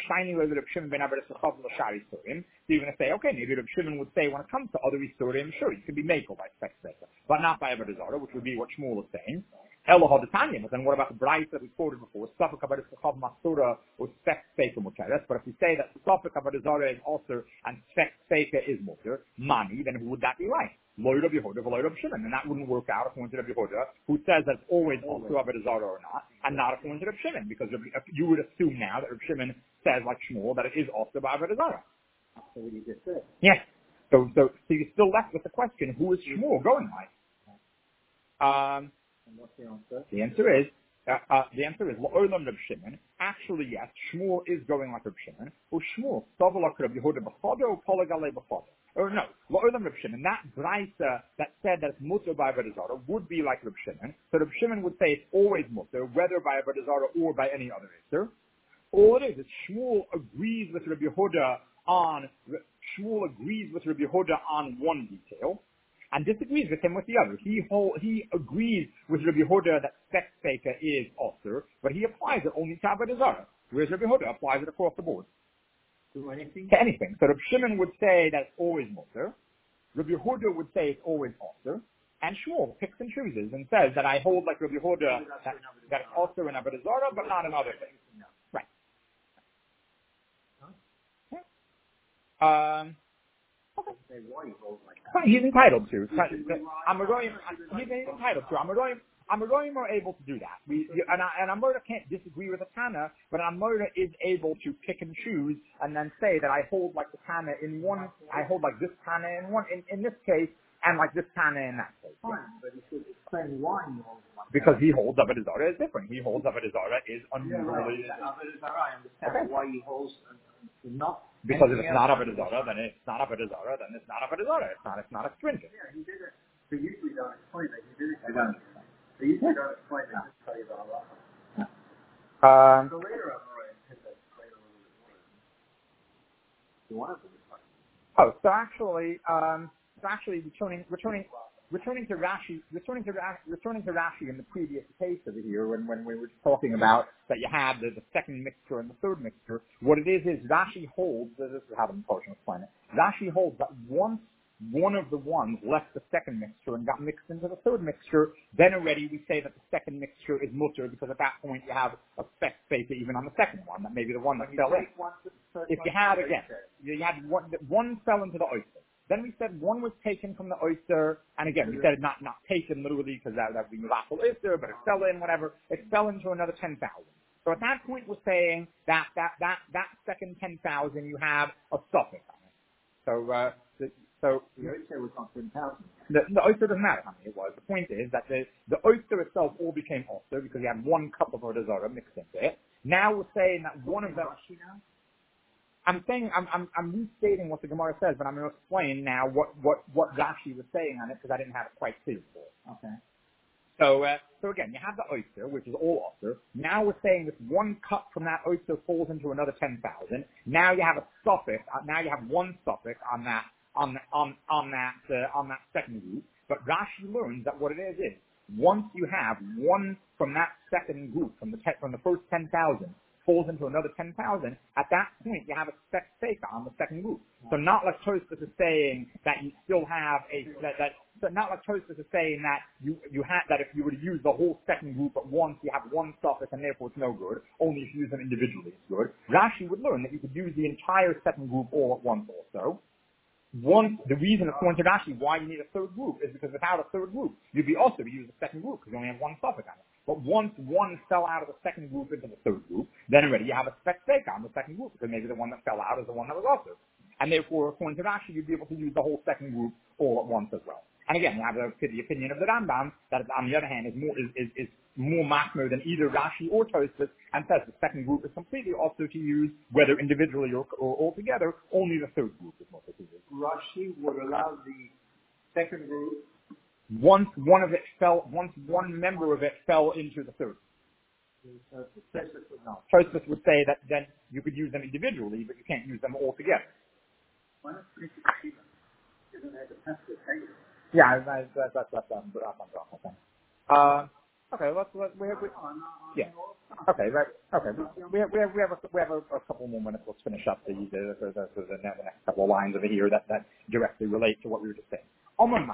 to say, okay, maybe Reb Shimon would say when it comes to other Isurim, sure, you could be makel by spek speka, but not by Avodah Zarah, which would be what Shmuel is saying. Elohad Tanya, but then what about the Bryce that we quoted before? Safek Avodah Zarah Masura or spek speka muteres. But if we say that Safek Avodah Zarah is also and spek speka is muter, money, then who would that be like? Loy Reb Yehuda, Loy Reb Shimon, and that wouldn't work out according to Reb Yehuda, who says that it's always also Avodah Zarah or not, and not according to Reb Shimon, because Reb, you would assume now that Reb Shimon says like Shmuel that it is also by Avodah Zarah. That's what he just said. Yes. So, so, so you're still left with the question: who is Shmuel going by? Um. And what's the answer? The answer is, uh, uh, the answer is, La'olam Reb Shimon. Actually, yes, Shmuel is going like Reb Shimon. Or Shmuel, Savalak Reb Yehuda B'chada, or Polagale B'chada. Or no, La'olam Reb Shimon. That brayta that said that it's mutter by Avodah Zarah would be like Reb Shimon. So Reb Shimon would say it's always mutter, whether by Avodah Zarah or by any other Isser. All it is is Shmuel agrees with Reb Yehuda on, Shmuel agrees with Reb Yehuda on one detail, and disagrees with him with the other. He hold, he agrees with Rabbi Yehuda that spek speka is osir, but he applies it only to Avodah Zarah, whereas Rabbi Yehuda applies it across the board. To anything? To anything. So Rabbi Shimon would say that it's always mutter, Rabbi Yehuda would say it's always osir, and Shmuel picks and chooses and says that I hold like Rabbi Yehuda that, that it's osir in Avodah Zarah, but not in other things. Right. Um, Say why he holds like that. Fine, he's entitled to. I'm going. He's entitled to. I'm going. I'm going more able to do that. We and I, and Amora can't disagree with the Tana, but Amora is able to pick and choose and then say that I hold like the Tana in one. I hold like this Tana in one in, in this case, and like this Tana in that case. Fine, but he should explain why he holds like Because he holds Avodah Zarah is different. He holds Avodah Zarah is unusually. Yeah, right. Avodah Zarah, I understand Okay. why he holds uh, not. Because if it's not Avodah Zarah, then it's not Avodah Zarah, then it's not Avodah Zarah. It's not. It's not a stringent. Yeah, he did it. They usually don't explain it. He did it. I don't understand. They usually don't explain it. Just tell you about Allah. Um, So later on, right, hit that explain a little bit more. You want to explain. Oh, so actually, um, so actually returning, returning, returning to Rashi, returning to Rashi, returning to Rashi in the previous case over here, when, when we were talking about that you had the, the second mixture and the third mixture, what it is is Rashi holds, this is how the portion explain it, Rashi holds that once one of the ones left the second mixture and got mixed into the third mixture, then already we say that the second mixture is mutter, because at that point you have a spek speka even on the second one, that may be the one that fell in. If you had, again, you had one, one fell into the oyster. Then we said one was taken from the oyster, and again, we said not, not taken literally, because that, that would be miracle oyster, but it fell in, whatever. It fell into another ten thousand. So at that point we're saying that, that, that, that second ten thousand you have a suffix on it. So, uh, the, so, The oyster was on ten thousand. the, the oyster doesn't matter how many it was. The point is that the, the oyster itself all became oyster because you had one cup of Avodah Zarah mixed into it. Now we're saying that one of them, I'm saying, I'm, I'm, I'm restating what the Gemara says, but I'm going to explain now what, what, what Rashi was saying on it, because I didn't have it quite clear before. Okay. So, uh, so again, you have the oyster, which is all oyster. Now we're saying that one cup from that oyster falls into another ten thousand. Now you have a suffix, uh, now you have one suffix on that, on, on, on that, uh, on that second group. But Rashi learns that what it is is, once you have one from that second group, from the, te- from the first ten thousand, falls into another ten thousand, at that point you have a spek speka on the second group. So not like Tosfos is saying that you still have a, that, that so not like Tosfos is saying that you, you had, that if you were to use the whole second group at once, you have one suffix and therefore it's no good. Only if you use them individually it's good. Rashi would learn that you could use the entire second group all at once also. One, the reason according to Rashi why you need a third group is because without a third group, you'd be also to use the second group because you only have one suffix on it. But once one fell out of the second group into the third group, then already you have a spek speka on the second group because maybe the one that fell out is the one that was also. and therefore, according to Rashi, you'd be able to use the whole second group all at once as well. And again, you have the, the opinion of the Rambam that, on the other hand, is more is, is, is more machmir than either Rashi or Tosfos, and says the second group is completely also to use, whether individually or, or all together. Only the third group is also to use. Rashi would allow the second group once one of it fell, once one member of it fell into the third. Tosfos would say that then you could use them individually, but you can't use them all together. Yeah, that's that's that's that's um, that's uh, okay. Let's let we have we, yeah. Okay, right. Okay, we have we have we have a, we have a, a couple more minutes. Let's finish up the the the, the, the, the next couple of lines over here that, that directly relate to what we were just saying. So we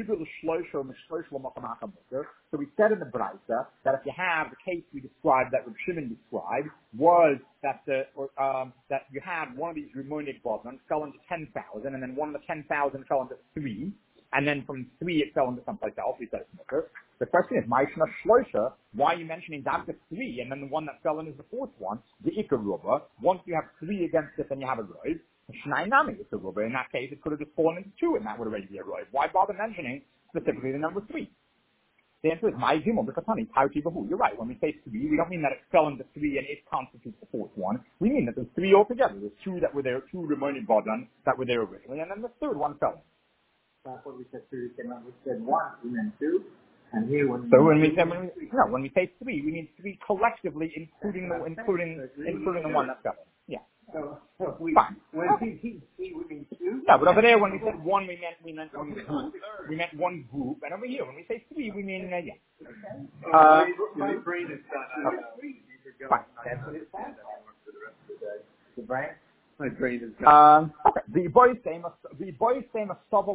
said in the Braisa that if you have the case we described, that Reb Shimon described, was that the, or, um, that you had one of these Rimonik Bosman fell into ten thousand, and then one of the ten thousand fell into three, and then from three it fell into someplace else. We said it's Mutter. The question is, Ma'ishna Shloisha, why are you mentioning that the three, and then the one that fell in is the fourth one, the Iker Ruba? Once you have three against it, then you have a Roiv. Shnai Nami is a Ruba. In that case, it could have just fallen into two, and that would already be a Roiv. Why bother mentioning specifically the number three? The answer is my Gimel, because honey, Bahu. You're right. When we say three, we don't mean that it fell into three and it constitutes the fourth one. We mean that there's three altogether. There's two that were there, two Ramoni Bodan that were there originally, and then the third one fell in. That's what we said three. We said one, we meant two. And here when so when we, say, when we no, when we say three, we mean three collectively, including the including including the one that fell in. Yeah. So, so we, fine. When okay. we see, we mean two. No, but over there, when we said one, we meant we meant one group. We meant one group, and over here, when we say three, we mean uh, yeah. Okay. Uh, my brain is done. Okay. Fine. That's what it said. For the rest of the day. The brain. My brain is done. Um, okay. The boy same the boy same a sovel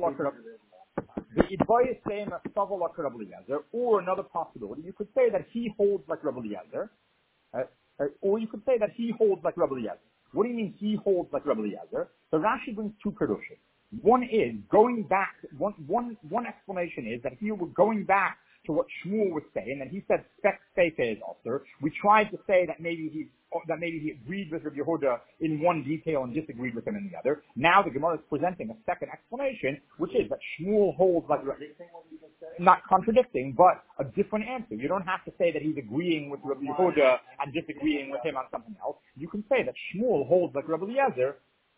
the boy same a sovel like Rabbi Eliezer, or another possibility, you could say that he holds like Rabbi Eliezer, uh, uh, or you could say that he holds like Rabbi Eliezer. What do you mean he holds like Rabbi Eliezer? So Rashi brings two Kedushim. One is going back, one, one, one explanation is that here we're going back to what Shmuel was saying, and he said spek sefer is also. We tried to say that maybe he, that maybe he agreed with Rabbi Yehuda in one detail and disagreed with him in the other. Now the Gemara is presenting a second explanation, which is that Shmuel holds like, not contradicting, but a different answer. You don't have to say that he's agreeing with Rabbi Yehuda and disagreeing with him on something else. You can say that Shmuel holds like Rabbi Eliezer,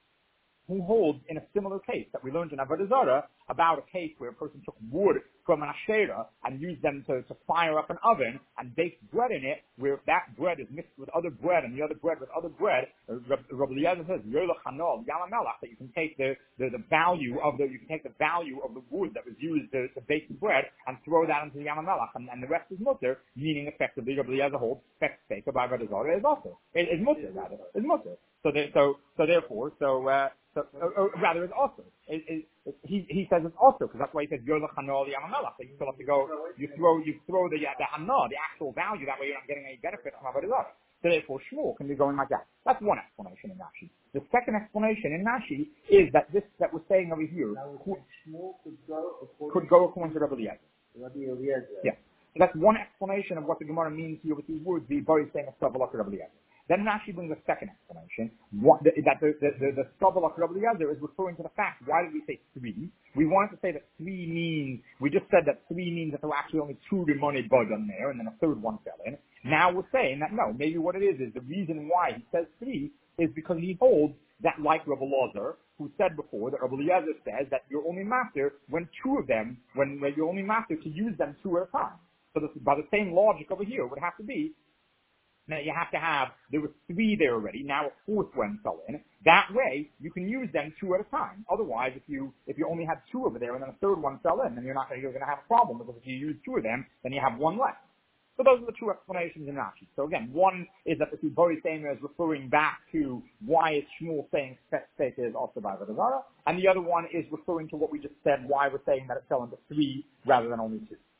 who holds in a similar case that we learned in Avodah Zarah about a case where a person took wood from an asherah and used them to, to fire up an oven and baked bread in it, where that bread is mixed with other bread and the other bread with other bread. Rabbi Eliezer says, that you can take the, the, the value of the, you can take the value of the wood that was used to, to bake the bread and throw that into the Yam HaMelech, and, and the rest is mutter, meaning effectively Rabbi Eliezer holds spek sefer by Avodah Zarah is also, is, is mutter rather, is mutter. So, there, so, so therefore, so, uh, so, or, or rather, it's also. It, it, it, he he says it's also because that's why he says Yolach Hano the Yamamelach. That you still have to go. You throw you throw the the Hana, the actual value. That way you're not getting any benefit from Avodah Zarah. So therefore, Shmuel can be going like that. That's one explanation in Rashi. The second explanation in Rashi is that this that we're saying over here could, Shmuel could go according could go according to Rabbi Eliezer. Rabbi Eliezer. Yeah. So that's one explanation of what the Gemara means here with these words. The boy saying a Stavalak Rabbi Eliezer. Then Rashi brings a second explanation, what, the, that the, the, the, the Stavalak Rabbi Eliezer is referring to the fact, why did we say three? We wanted to say that three means, we just said that three means that there were actually only two Rimonei Bodan there, and then a third one fell in. Now we're saying that no, maybe what it is, is the reason why he says three is because he holds that like Rabbi Eliezer, who said before, that Rabbi Eliezer says that you're only master when two of them, when, when you're only master to use them two at a time. So this, by the same logic over here, it would have to be, now you have to have, there were three there already, now a fourth one fell in. That way, you can use them two at a time. Otherwise, if you, if you only had two over there and then a third one fell in, then you're not gonna, you're gonna have a problem, because if you use two of them, then you have one left. So those are the two explanations in Rashi. So again, one is that the Tibori Samer is referring back to why is Shmuel saying spek sefer is also by Avodah Zarah, and the other one is referring to what we just said, why we're saying that it fell into three rather than only two.